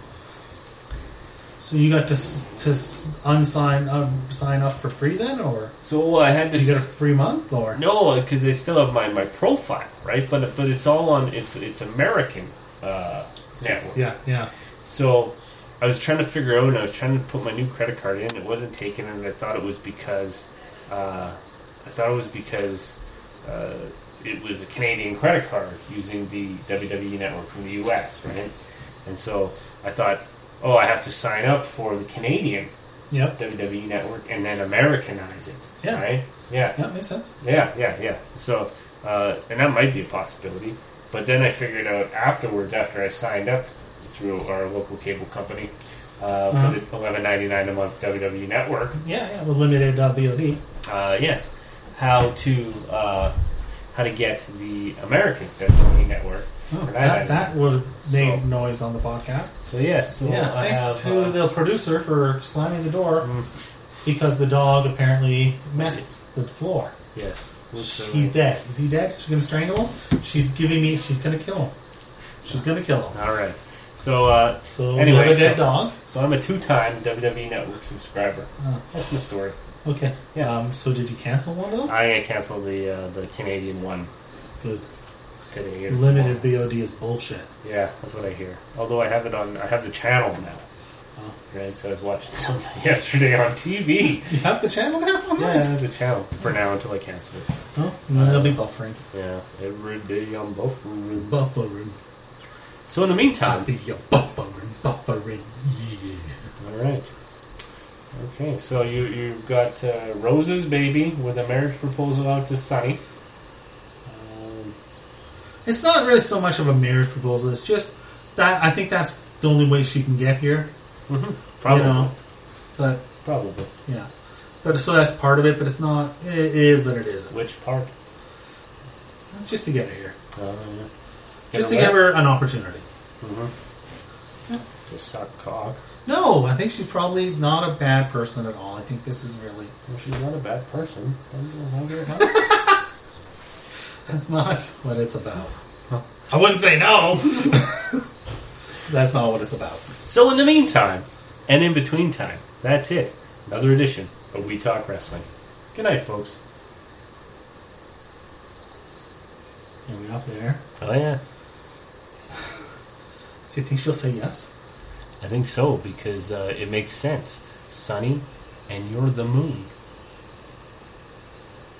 So you got to s- to s- unsign um, sign up for free then, or so I had to... you get a s- free month, or No, because they still have my, my profile, right? But but it's all on... It's, it's American uh, network. yeah, yeah. So I was trying to figure out, and I was trying to put my new credit card in. It wasn't taken, and I thought it was because uh, I thought it was because uh, it was a Canadian credit card using the W W E Network from the U S, right? And so I thought, oh, I have to sign up for the Canadian Yep. W W E Network and then Americanize it, Yeah. right? Yeah, Yeah, makes sense. yeah, yeah, yeah. So, uh, and that might be a possibility. But then I figured out afterwards, after I signed up through our local cable company uh, Uh-huh. for the eleven ninety nine a month W W E Network, Yeah, yeah. With limited uh, V O D. uh, yes, how to uh, how to get the American W W E Network. Oh, for that that would have made So- noise on the podcast. So yes, so yeah, I thanks have, to uh, the producer for slamming the door Mm. because the dog apparently messed the floor. yes. Which, uh, He's dead. Is he dead? She's gonna strangle him. She's giving me. She's gonna kill him. She's gonna kill him. all right. So uh, So Anyway, we have a dead so- dog. so I'm a two time W W E Network subscriber. Oh, That's my story. okay. Yeah. Um, so did you cancel one of them? I'm gonna cancel the uh, the Canadian one Good. today. Limited V O D is bullshit. Yeah, that's what I hear. Although I have it on, I have the channel now. Oh. Right, so I was watching some yesterday on T V. You have the channel now? Oh, Yeah, I nice. have the channel for now until I cancel it. Oh, and then they'll be buffering. Yeah, every day I'm buffering. Buffering. So in the I'll meantime, be your buffering. Buffering. Yeah. all right. Okay, so you you've got uh, Rose's baby with a marriage proposal out to Sonny. Um, It's not really so much of a marriage proposal. It's just that I think that's the only way she can get here. probably, You know, but probably. yeah, but so that's part of it. But it's not. It is, but it isn't. Which part? It's just to get her here, Uh, yeah. just to Gonna give her an opportunity. Mm-hmm. To suck cock. No, I think she's probably not a bad person at all. I think this is really. Well, she's not a bad person. Don't you have her? That's not what it's about. I wouldn't say no. That's not what it's about. So in the meantime, and in between time, that's it. Another edition of We Talk Wrestling. Good night, folks. Are we off the air? Oh yeah, Do you think she'll say yes? I think so because uh, it makes sense. Sunny, and you're the moon.